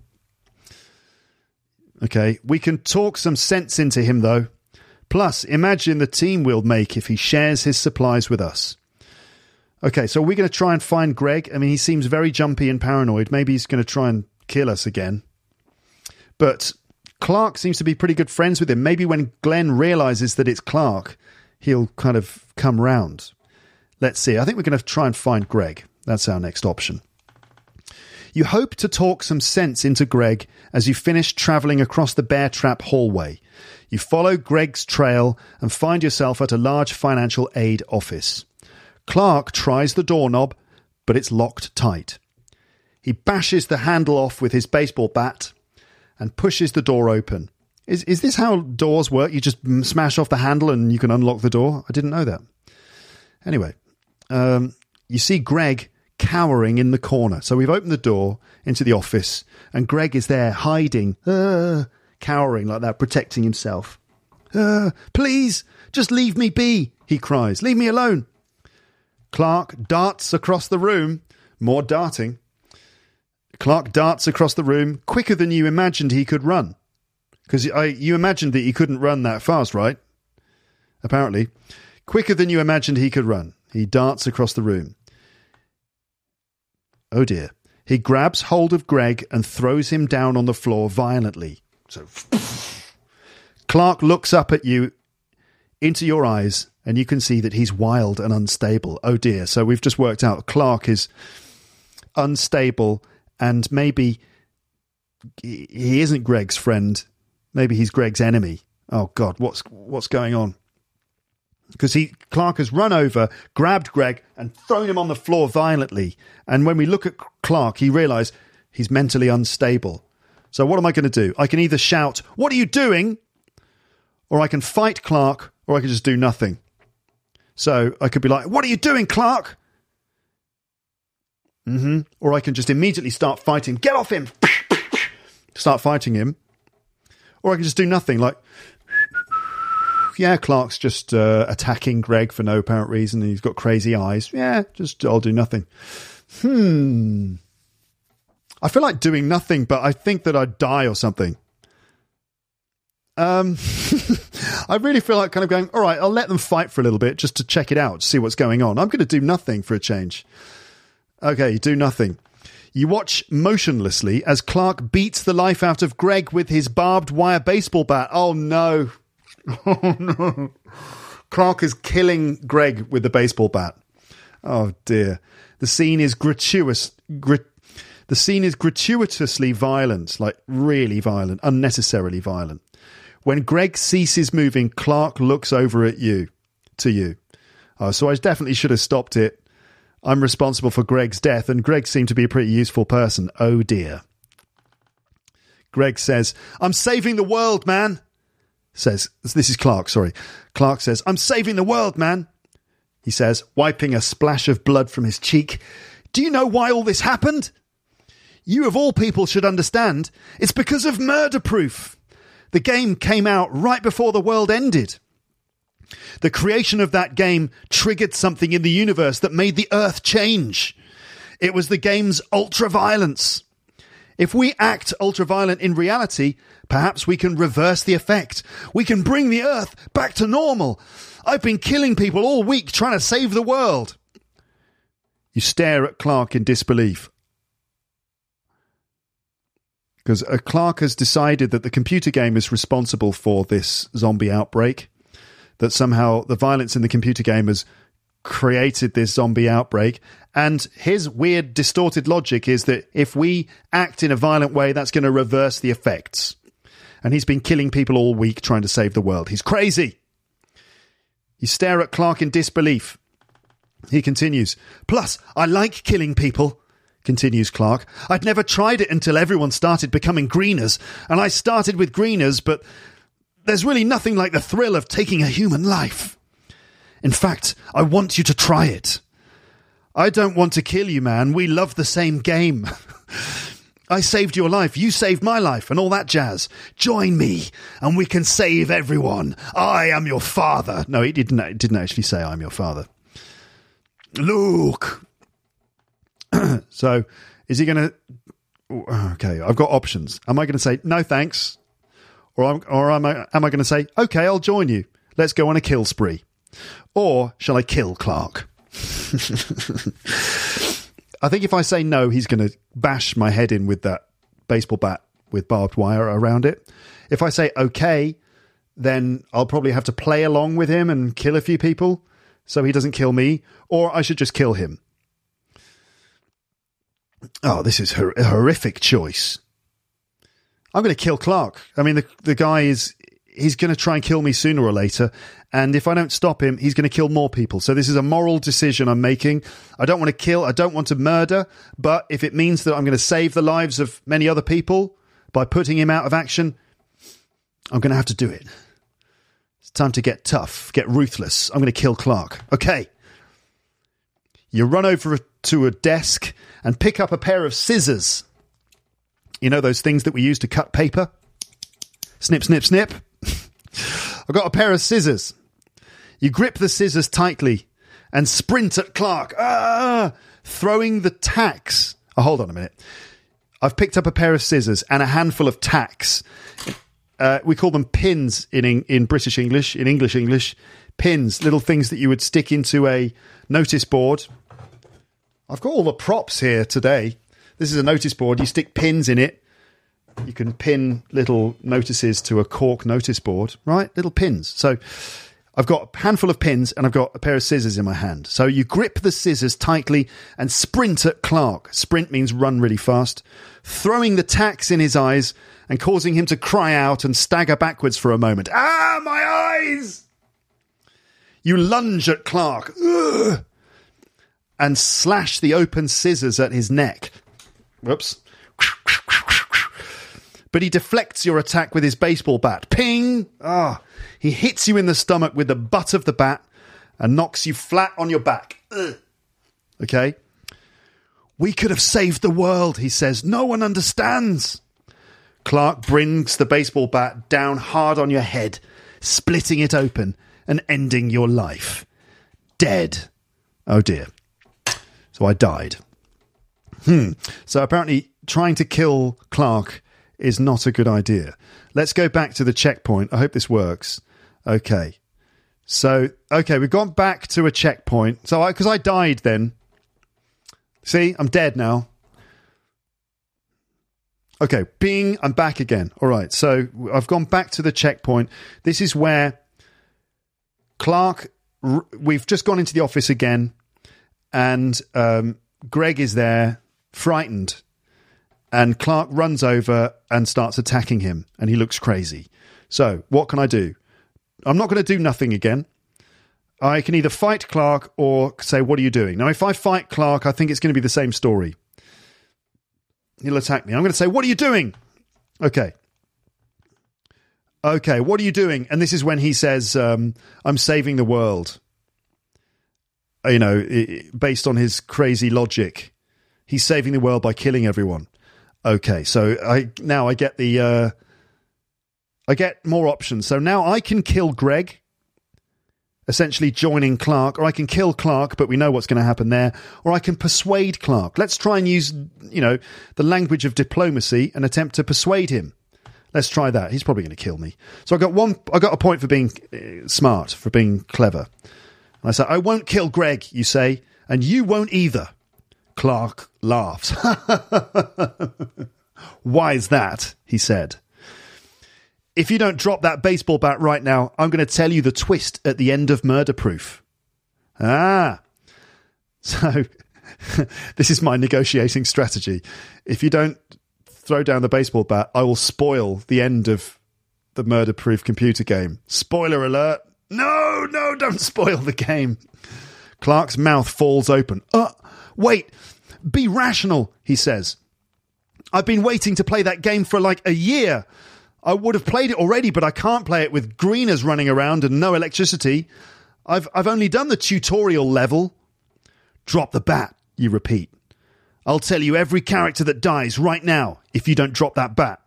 Okay, we can talk some sense into him, though. Plus, imagine the team we'll make if he shares his supplies with us. Okay, so we're going to try and find Greg. I mean, he seems very jumpy and paranoid. Maybe he's going to try and kill us again. But Clark seems to be pretty good friends with him. Maybe when Glenn realises that it's Clark, he'll kind of come round. Let's see. I think we're going to try and find Greg. That's our next option. You hope to talk some sense into Greg as you finish travelling across the bear trap hallway. You follow Greg's trail and find yourself at a large financial aid office. Clark tries the doorknob, but it's locked tight. He bashes the handle off with his baseball bat and pushes the door open. Is this how doors work? You just smash off the handle and you can unlock the door? I didn't know that. Anyway, you see Greg cowering in the corner. So we've opened the door into the office, and Greg is there hiding, cowering like that, protecting himself. Please, just leave me be, he cries. Leave me alone. Clark darts across the room. More darting. Clark darts across the room quicker than you imagined he could run. Because you imagined that he couldn't run that fast, right? Apparently. Quicker than you imagined he could run. He darts across the room. Oh dear. He grabs hold of Greg and throws him down on the floor violently. So, Clark looks up at you, into your eyes, and you can see that he's wild and unstable. Oh dear. So we've just worked out Clark is unstable, and maybe he isn't Greg's friend. Maybe he's Greg's enemy. Oh God, what's going on? Because Clark has run over, grabbed Greg, and thrown him on the floor violently. And when we look at Clark, he realises he's mentally unstable. So what am I going to do? I can either shout, "What are you doing?" Or I can fight Clark, or I can just do nothing. So I could be like, "What are you doing, Clark?" Or I can just immediately start fighting. "Get off him!" Start fighting him. Or I can just do nothing, like, yeah, Clark's just attacking Greg for no apparent reason. He's got crazy eyes. Yeah, I'll do nothing. I feel like doing nothing, but I think that I'd die or something. I really feel like kind of going, all right, I'll let them fight for a little bit just to check it out, see what's going on. I'm going to do nothing for a change. Okay, do nothing. You watch motionlessly as Clark beats the life out of Greg with his barbed wire baseball bat. Oh, no. Oh, no. Clark is killing Greg with the baseball bat. Oh, dear. The scene is gratuitously violent, like really violent, unnecessarily violent. When Greg ceases moving, Clark looks over at you, to you. Oh, so I definitely should have stopped it. I'm responsible for Greg's death, and Greg seemed to be a pretty useful person. Oh, dear. Greg says, "I'm saving the world, man." This is Clark, sorry. Clark says, "I'm saving the world, man." He says, wiping a splash of blood from his cheek. "Do you know why all this happened? You of all people should understand. It's because of Murder Proof. The game came out right before the world ended. The creation of that game triggered something in the universe that made the Earth change. It was the game's ultra-violence. If we act ultra-violent in reality, perhaps we can reverse the effect. We can bring the Earth back to normal. I've been killing people all week trying to save the world." You stare at Clark in disbelief. Because Clark has decided that the computer game is responsible for this zombie outbreak. That somehow the violence in the computer game has created this zombie outbreak. And his weird, distorted logic is that if we act in a violent way, that's going to reverse the effects. And he's been killing people all week trying to save the world. He's crazy. You stare at Clark in disbelief. He continues, "Plus, I like killing people," continues Clark. "I'd never tried it until everyone started becoming greeners. And I started with greeners, but there's really nothing like the thrill of taking a human life. In fact, I want you to try it. I don't want to kill you, man. We love the same game. I saved your life, you saved my life, and all that jazz. Join me, and we can save everyone. I am your father." No, he didn't actually say I'm your father. "Luke." So, is he going to... Okay, I've got options. Am I going to say, "No, thanks"? Or am I going to say, "Okay, I'll join you. Let's go on a kill spree"? Or shall I kill Clark? I think if I say no, he's going to bash my head in with that baseball bat with barbed wire around it. If I say okay, then I'll probably have to play along with him and kill a few people so he doesn't kill me. Or I should just kill him. Oh, this is a horrific choice. I'm going to kill Clark. I mean, the guy he's going to try and kill me sooner or later. And if I don't stop him, he's going to kill more people. So this is a moral decision I'm making. I don't want to kill. I don't want to murder. But if it means that I'm going to save the lives of many other people by putting him out of action, I'm going to have to do it. It's time to get tough, get ruthless. I'm going to kill Clark. Okay. You run over to a desk and pick up a pair of scissors. You know those things that we use to cut paper? Snip, snip, snip. I've got a pair of scissors. You grip the scissors tightly and sprint at Clark, throwing the tacks. Oh, hold on a minute. I've picked up a pair of scissors and a handful of tacks. We call them pins in British English, in English. Pins, little things that you would stick into a notice board. I've got all the props here today. This is a notice board. You stick pins in it. You can pin little notices to a cork notice board, right? Little pins. So I've got a handful of pins and I've got a pair of scissors in my hand. So you grip the scissors tightly and sprint at Clark. Sprint means run really fast, throwing the tacks in his eyes and causing him to cry out and stagger backwards for a moment. Ah, my eyes! You lunge at Clark. Ugh! And slash the open scissors at his neck. Whoops. But he deflects your attack with his baseball bat. Ping! He hits you in the stomach with the butt of the bat and knocks you flat on your back. Ugh. Okay? We could have saved the world, he says. No one understands. Clark brings the baseball bat down hard on your head, splitting it open and ending your life. Dead. Oh dear. So I died. So apparently trying to kill Clark is not a good idea. Let's go back to the checkpoint. I hope this works. Okay. So, we've gone back to a checkpoint. So, because I died then. See, I'm dead now. Okay, bing, I'm back again. All right, so I've gone back to the checkpoint. This is where Clark, we've just gone into the office again. And Greg is there, frightened, and Clark runs over and starts attacking him, and he looks crazy. So, what can I do? I'm not going to do nothing again. I can either fight Clark or say, what are you doing? Now, if I fight Clark, I think it's going to be the same story. He'll attack me. I'm going to say, what are you doing? Okay, what are you doing? And this is when he says, I'm saving the world. You know, based on his crazy logic, he's saving the world by killing everyone. Okay, so I get more options. So now I can kill Greg, essentially joining Clark, or I can kill Clark, but we know what's going to happen there, or I can persuade Clark. Let's try and use, the language of diplomacy and attempt to persuade him. Let's try that. He's probably going to kill me. So I got a point for being smart, for being clever. I say, I won't kill Greg, you say, and you won't either. Clark laughs. Why is that? He said. If you don't drop that baseball bat right now, I'm going to tell you the twist at the end of Murder Proof. So this is my negotiating strategy. If you don't throw down the baseball bat, I will spoil the end of the Murder Proof computer game. Spoiler alert. No, don't spoil the game. Clark's mouth falls open. Wait, be rational, he says. I've been waiting to play that game for like a year. I would have played it already, but I can't play it with greeners running around and no electricity. I've only done the tutorial level. Drop the bat, you repeat. I'll tell you every character that dies right now if you don't drop that bat.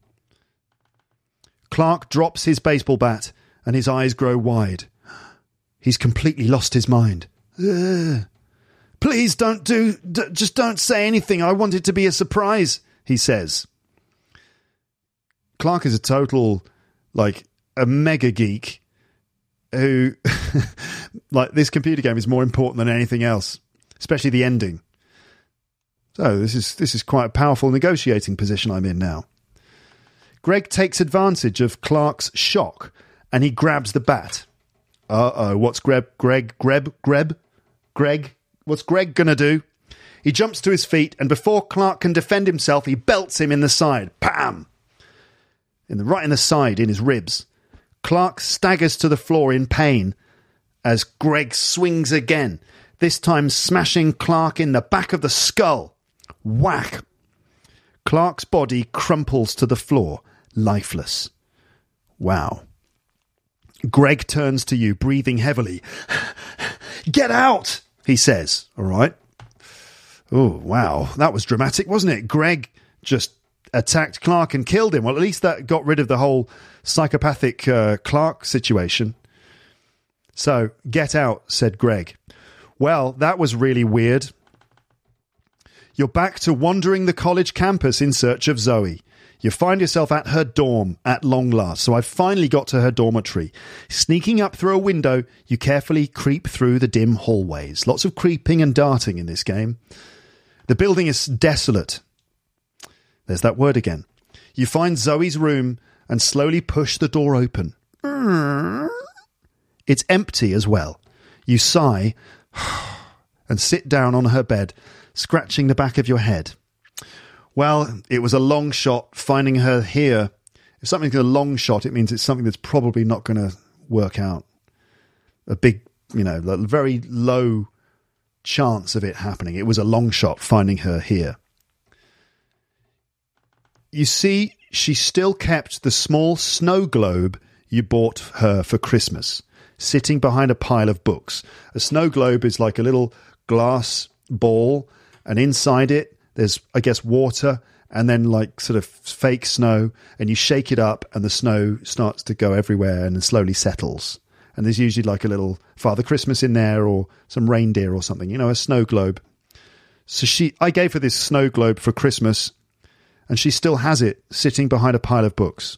Clark drops his baseball bat and his eyes grow wide. He's completely lost his mind. Please just don't say anything. I want it to be a surprise, he says. Clark is a total, a mega geek who, this computer game is more important than anything else, especially the ending. So this is quite a powerful negotiating position I'm in now. Greg takes advantage of Clark's shock and he grabs the bat. What's Greg, what's Greg gonna do? He jumps to his feet and before Clark can defend himself, he belts him in the side. Pam! Right in the side, in his ribs. Clark staggers to the floor in pain as Greg swings again, this time smashing Clark in the back of the skull. Whack! Clark's body crumples to the floor, lifeless. Wow. Greg turns to you, breathing heavily. Get out! he says, all right? Oh, wow. That was dramatic, wasn't it? Greg just attacked Clark and killed him. Well, at least that got rid of the whole psychopathic Clark situation. So, get out, said Greg. Well, that was really weird. You're back to wandering the college campus in search of Zoe. You find yourself at her dorm at long last. So I finally got to her dormitory. Sneaking up through a window, you carefully creep through the dim hallways. Lots of creeping and darting in this game. The building is desolate. There's that word again. You find Zoe's room and slowly push the door open. It's empty as well. You sigh and sit down on her bed, scratching the back of your head. Well, it was a long shot finding her here. If something's a long shot, it means it's something that's probably not going to work out. A big, a very low chance of it happening. It was a long shot finding her here. You see, she still kept the small snow globe you bought her for Christmas, sitting behind a pile of books. A snow globe is like a little glass ball, and inside it there's, I guess, water and then like sort of fake snow, and you shake it up and the snow starts to go everywhere and then slowly settles. And there's usually like a little Father Christmas in there or some reindeer or something, a snow globe. So I gave her this snow globe for Christmas, and she still has it sitting behind a pile of books.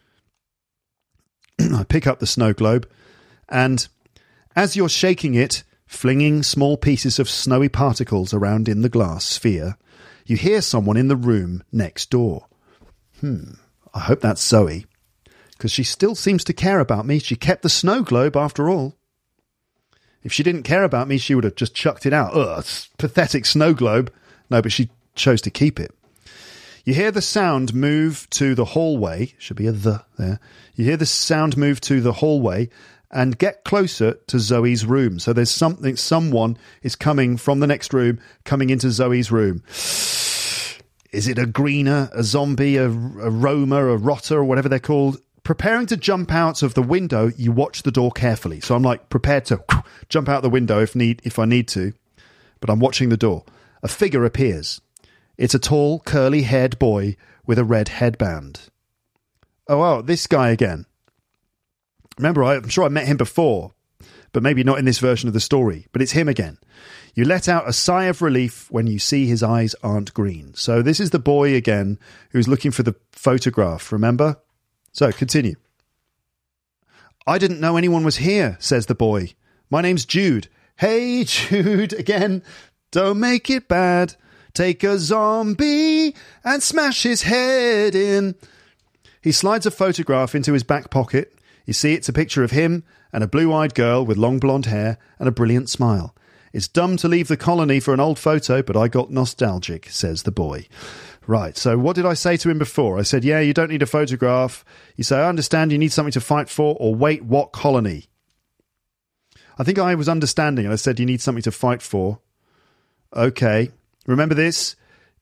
I pick up the snow globe, and as you're shaking it, flinging small pieces of snowy particles around in the glass sphere, you hear someone in the room next door. I hope that's Zoe, because she still seems to care about me. She kept the snow globe after all. If she didn't care about me, she would have just chucked it out. Ugh, pathetic snow globe. No, but she chose to keep it. You hear the sound move to the hallway. Should be a the there. You hear the sound move to the hallway and get closer to Zoe's room. So there's someone is coming from the next room, coming into Zoe's room. Is it a greener, a zombie, a roamer, a rotter, or whatever they're called? Preparing to jump out of the window, you watch the door carefully. So I'm like prepared to jump out the window if I need to, but I'm watching the door. A figure appears. It's a tall, curly-haired boy with a red headband. Oh, this guy again. Remember, I'm sure I met him before, but maybe not in this version of the story. But it's him again. You let out a sigh of relief when you see his eyes aren't green. So this is the boy again who's looking for the photograph, remember? So, continue. I didn't know anyone was here, says the boy. My name's Jude. Hey, Jude, again. Don't make it bad. Take a zombie and smash his head in. He slides a photograph into his back pocket. You see it's a picture of him and a blue-eyed girl with long blonde hair and a brilliant smile. It's dumb to leave the colony for an old photo, but I got nostalgic, says the boy. Right, so what did I say to him before? I said, yeah, you don't need a photograph. You say, I understand you need something to fight for, or wait, what colony? I think I was understanding, and I said, you need something to fight for. Okay, remember this?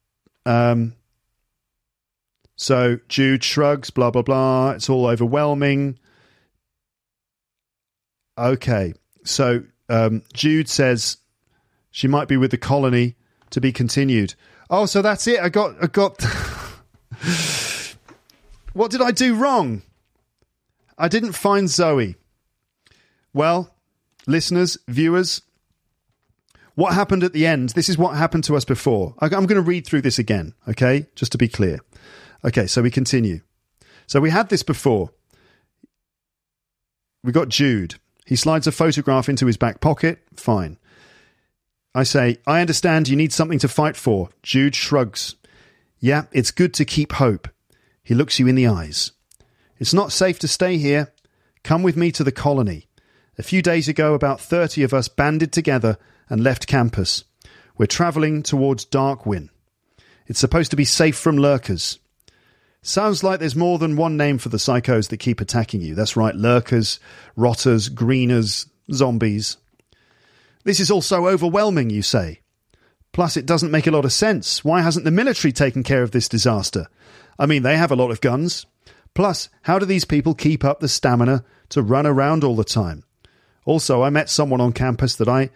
So Jude shrugs, blah, blah, blah. It's all overwhelming. Okay, so Jude says she might be with the colony, to be continued. Oh, so that's it. I got. What did I do wrong? I didn't find Zoe. Well, listeners, viewers, what happened at the end? This is what happened to us before. I'm going to read through this again, okay? Just to be clear. Okay, so we continue. So we had this before. We got Jude. He slides a photograph into his back pocket. Fine. I say, I understand you need something to fight for. Jude shrugs. Yeah, it's good to keep hope. He looks you in the eyes. It's not safe to stay here. Come with me to the colony. A few days ago, about 30 of us banded together and left campus. We're travelling towards Darkwyn. It's supposed to be safe from lurkers. Sounds like there's more than one name for the psychos that keep attacking you. That's right, lurkers, rotters, greeners, zombies. This is all so overwhelming, you say. Plus, it doesn't make a lot of sense. Why hasn't the military taken care of this disaster? I mean, they have a lot of guns. Plus, how do these people keep up the stamina to run around all the time? Also, I met someone on campus that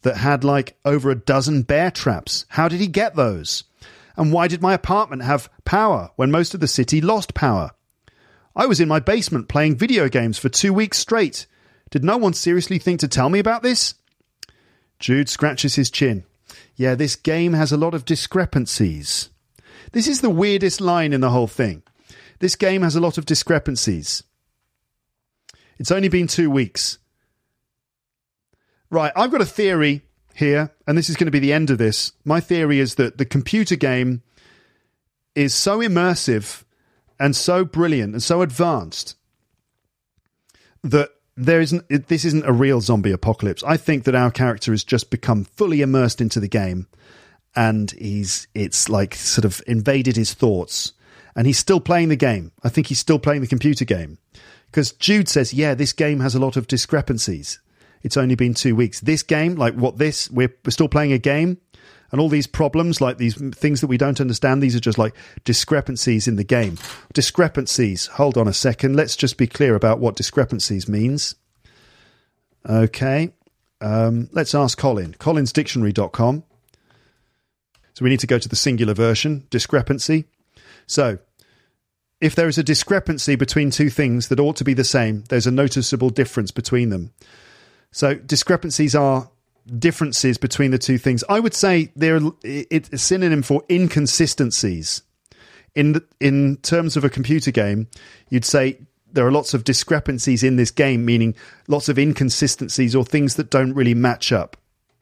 that had like over a dozen bear traps. How did he get those? And why did my apartment have power when most of the city lost power? I was in my basement playing video games for 2 weeks straight. Did no one seriously think to tell me about this? Jude scratches his chin. Yeah, this game has a lot of discrepancies. This is the weirdest line in the whole thing. This game has a lot of discrepancies. It's only been 2 weeks. Right, I've got a theory here, and this is going to be the end of this. My theory is that the computer game is so immersive and so brilliant and so advanced that this isn't a real zombie apocalypse. I think that our character has just become fully immersed into the game, and it's like sort of invaded his thoughts, and he's still playing the game. I think he's still playing the computer game. Because Jude says, yeah, this game has a lot of discrepancies. It's only been 2 weeks. This game, like we're still playing a game, and all these problems, like these things that we don't understand, these are just like discrepancies in the game. Discrepancies. Hold on a second. Let's just be clear about what discrepancies means. Okay. Let's ask Colin. ColinsDictionary.com. So we need to go to the singular version, discrepancy. So, if there is a discrepancy between two things that ought to be the same, there's a noticeable difference between them. So discrepancies are differences between the two things. I would say it's a synonym for inconsistencies. In terms of a computer game, you'd say there are lots of discrepancies in this game, meaning lots of inconsistencies or things that don't really match up.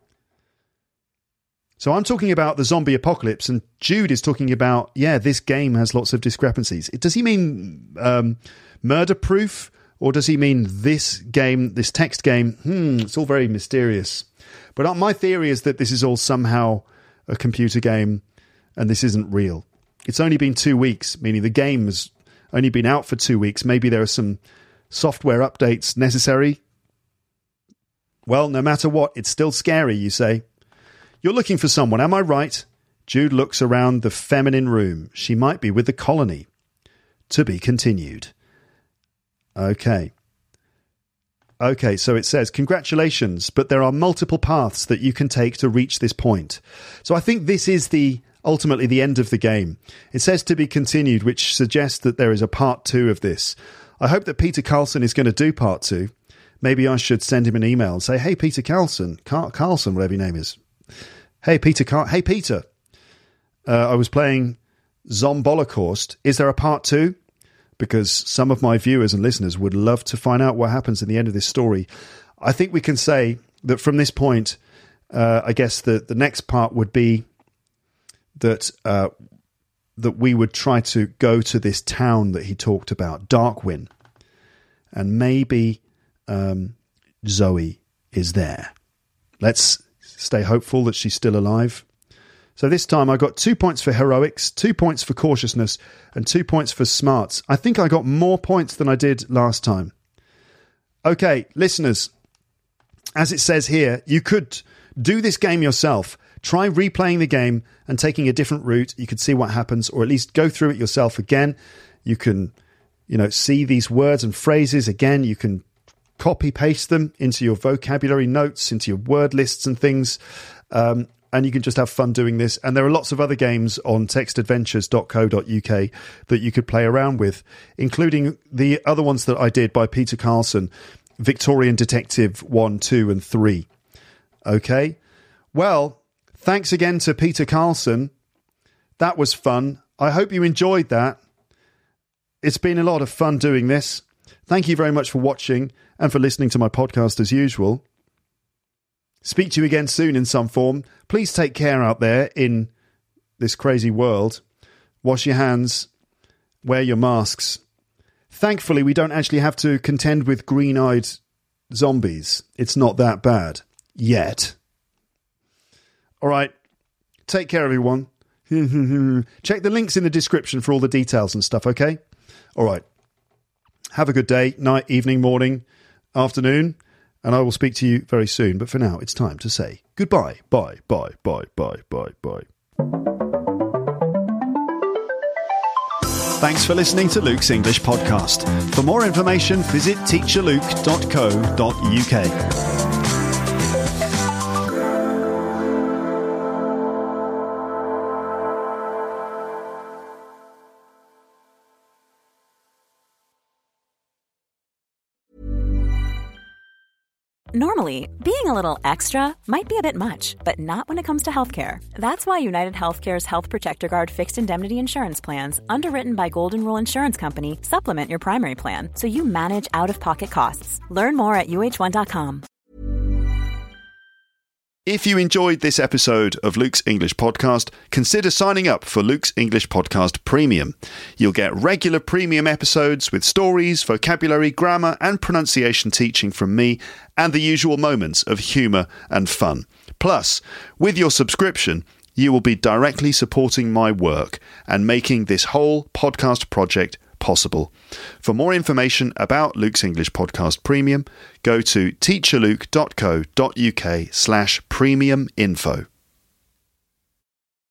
So I'm talking about the zombie apocalypse, and Jude is talking about, yeah, this game has lots of discrepancies. Does he mean murder proof, or does he mean this game, this text game? It's all very mysterious. But my theory is that this is all somehow a computer game, and this isn't real. It's only been 2 weeks, meaning the game has only been out for 2 weeks. Maybe there are some software updates necessary. Well, no matter what, it's still scary, you say. You're looking for someone, am I right? Jude looks around the feminine room. She might be with the colony. To be continued. Okay, so it says, congratulations, but there are multiple paths that you can take to reach this point. So I think this is ultimately the end of the game. It says to be continued, which suggests that there is a part 2 of this. I hope that Peter Carlson is going to do part 2. Maybe I should send him an email and say, hey, Peter Carlson, whatever your name is. Hey, Peter, I was playing Zombolocaust. Is there a part 2? Because some of my viewers and listeners would love to find out what happens in the end of this story. I think we can say that from this point, I guess the next part would be that we would try to go to this town that he talked about, Darkwyn, and maybe Zoe is there. Let's stay hopeful that she's still alive. So this time I got 2 points for heroics, 2 points for cautiousness, and 2 points for smarts. I think I got more points than I did last time. Okay, listeners, as it says here, you could do this game yourself. Try replaying the game and taking a different route. You could see what happens, or at least go through it yourself again. You can, see these words and phrases again. You can copy paste them into your vocabulary notes, into your word lists and things. And you can just have fun doing this. And there are lots of other games on textadventures.co.uk that you could play around with, including the other ones that I did by Peter Carlson, Victorian Detective 1, 2, and 3. Okay. Well, thanks again to Peter Carlson. That was fun. I hope you enjoyed that. It's been a lot of fun doing this. Thank you very much for watching and for listening to my podcast as usual. Speak to you again soon in some form. Please take care out there in this crazy world. Wash your hands. Wear your masks. Thankfully, we don't actually have to contend with green-eyed zombies. It's not that bad. Yet. All right. Take care, everyone. Check the links in the description for all the details and stuff, okay? All right. Have a good day, night, evening, morning, afternoon. And I will speak to you very soon. But for now, it's time to say goodbye. Bye, bye, bye, bye, bye, bye. Thanks for listening to Luke's English Podcast. For more information, visit teacherluke.co.uk. Normally, being a little extra might be a bit much, but not when it comes to healthcare. That's why United Healthcare's Health Protector Guard fixed indemnity insurance plans, underwritten by Golden Rule Insurance Company, supplement your primary plan so you manage out-of-pocket costs. Learn more at uh1.com. If you enjoyed this episode of Luke's English Podcast, consider signing up for Luke's English Podcast Premium. You'll get regular premium episodes with stories, vocabulary, grammar and pronunciation teaching from me and the usual moments of humour and fun. Plus, with your subscription, you will be directly supporting my work and making this whole podcast project possible. For more information about Luke's English Podcast Premium, go to teacherluke.co.uk/premium info.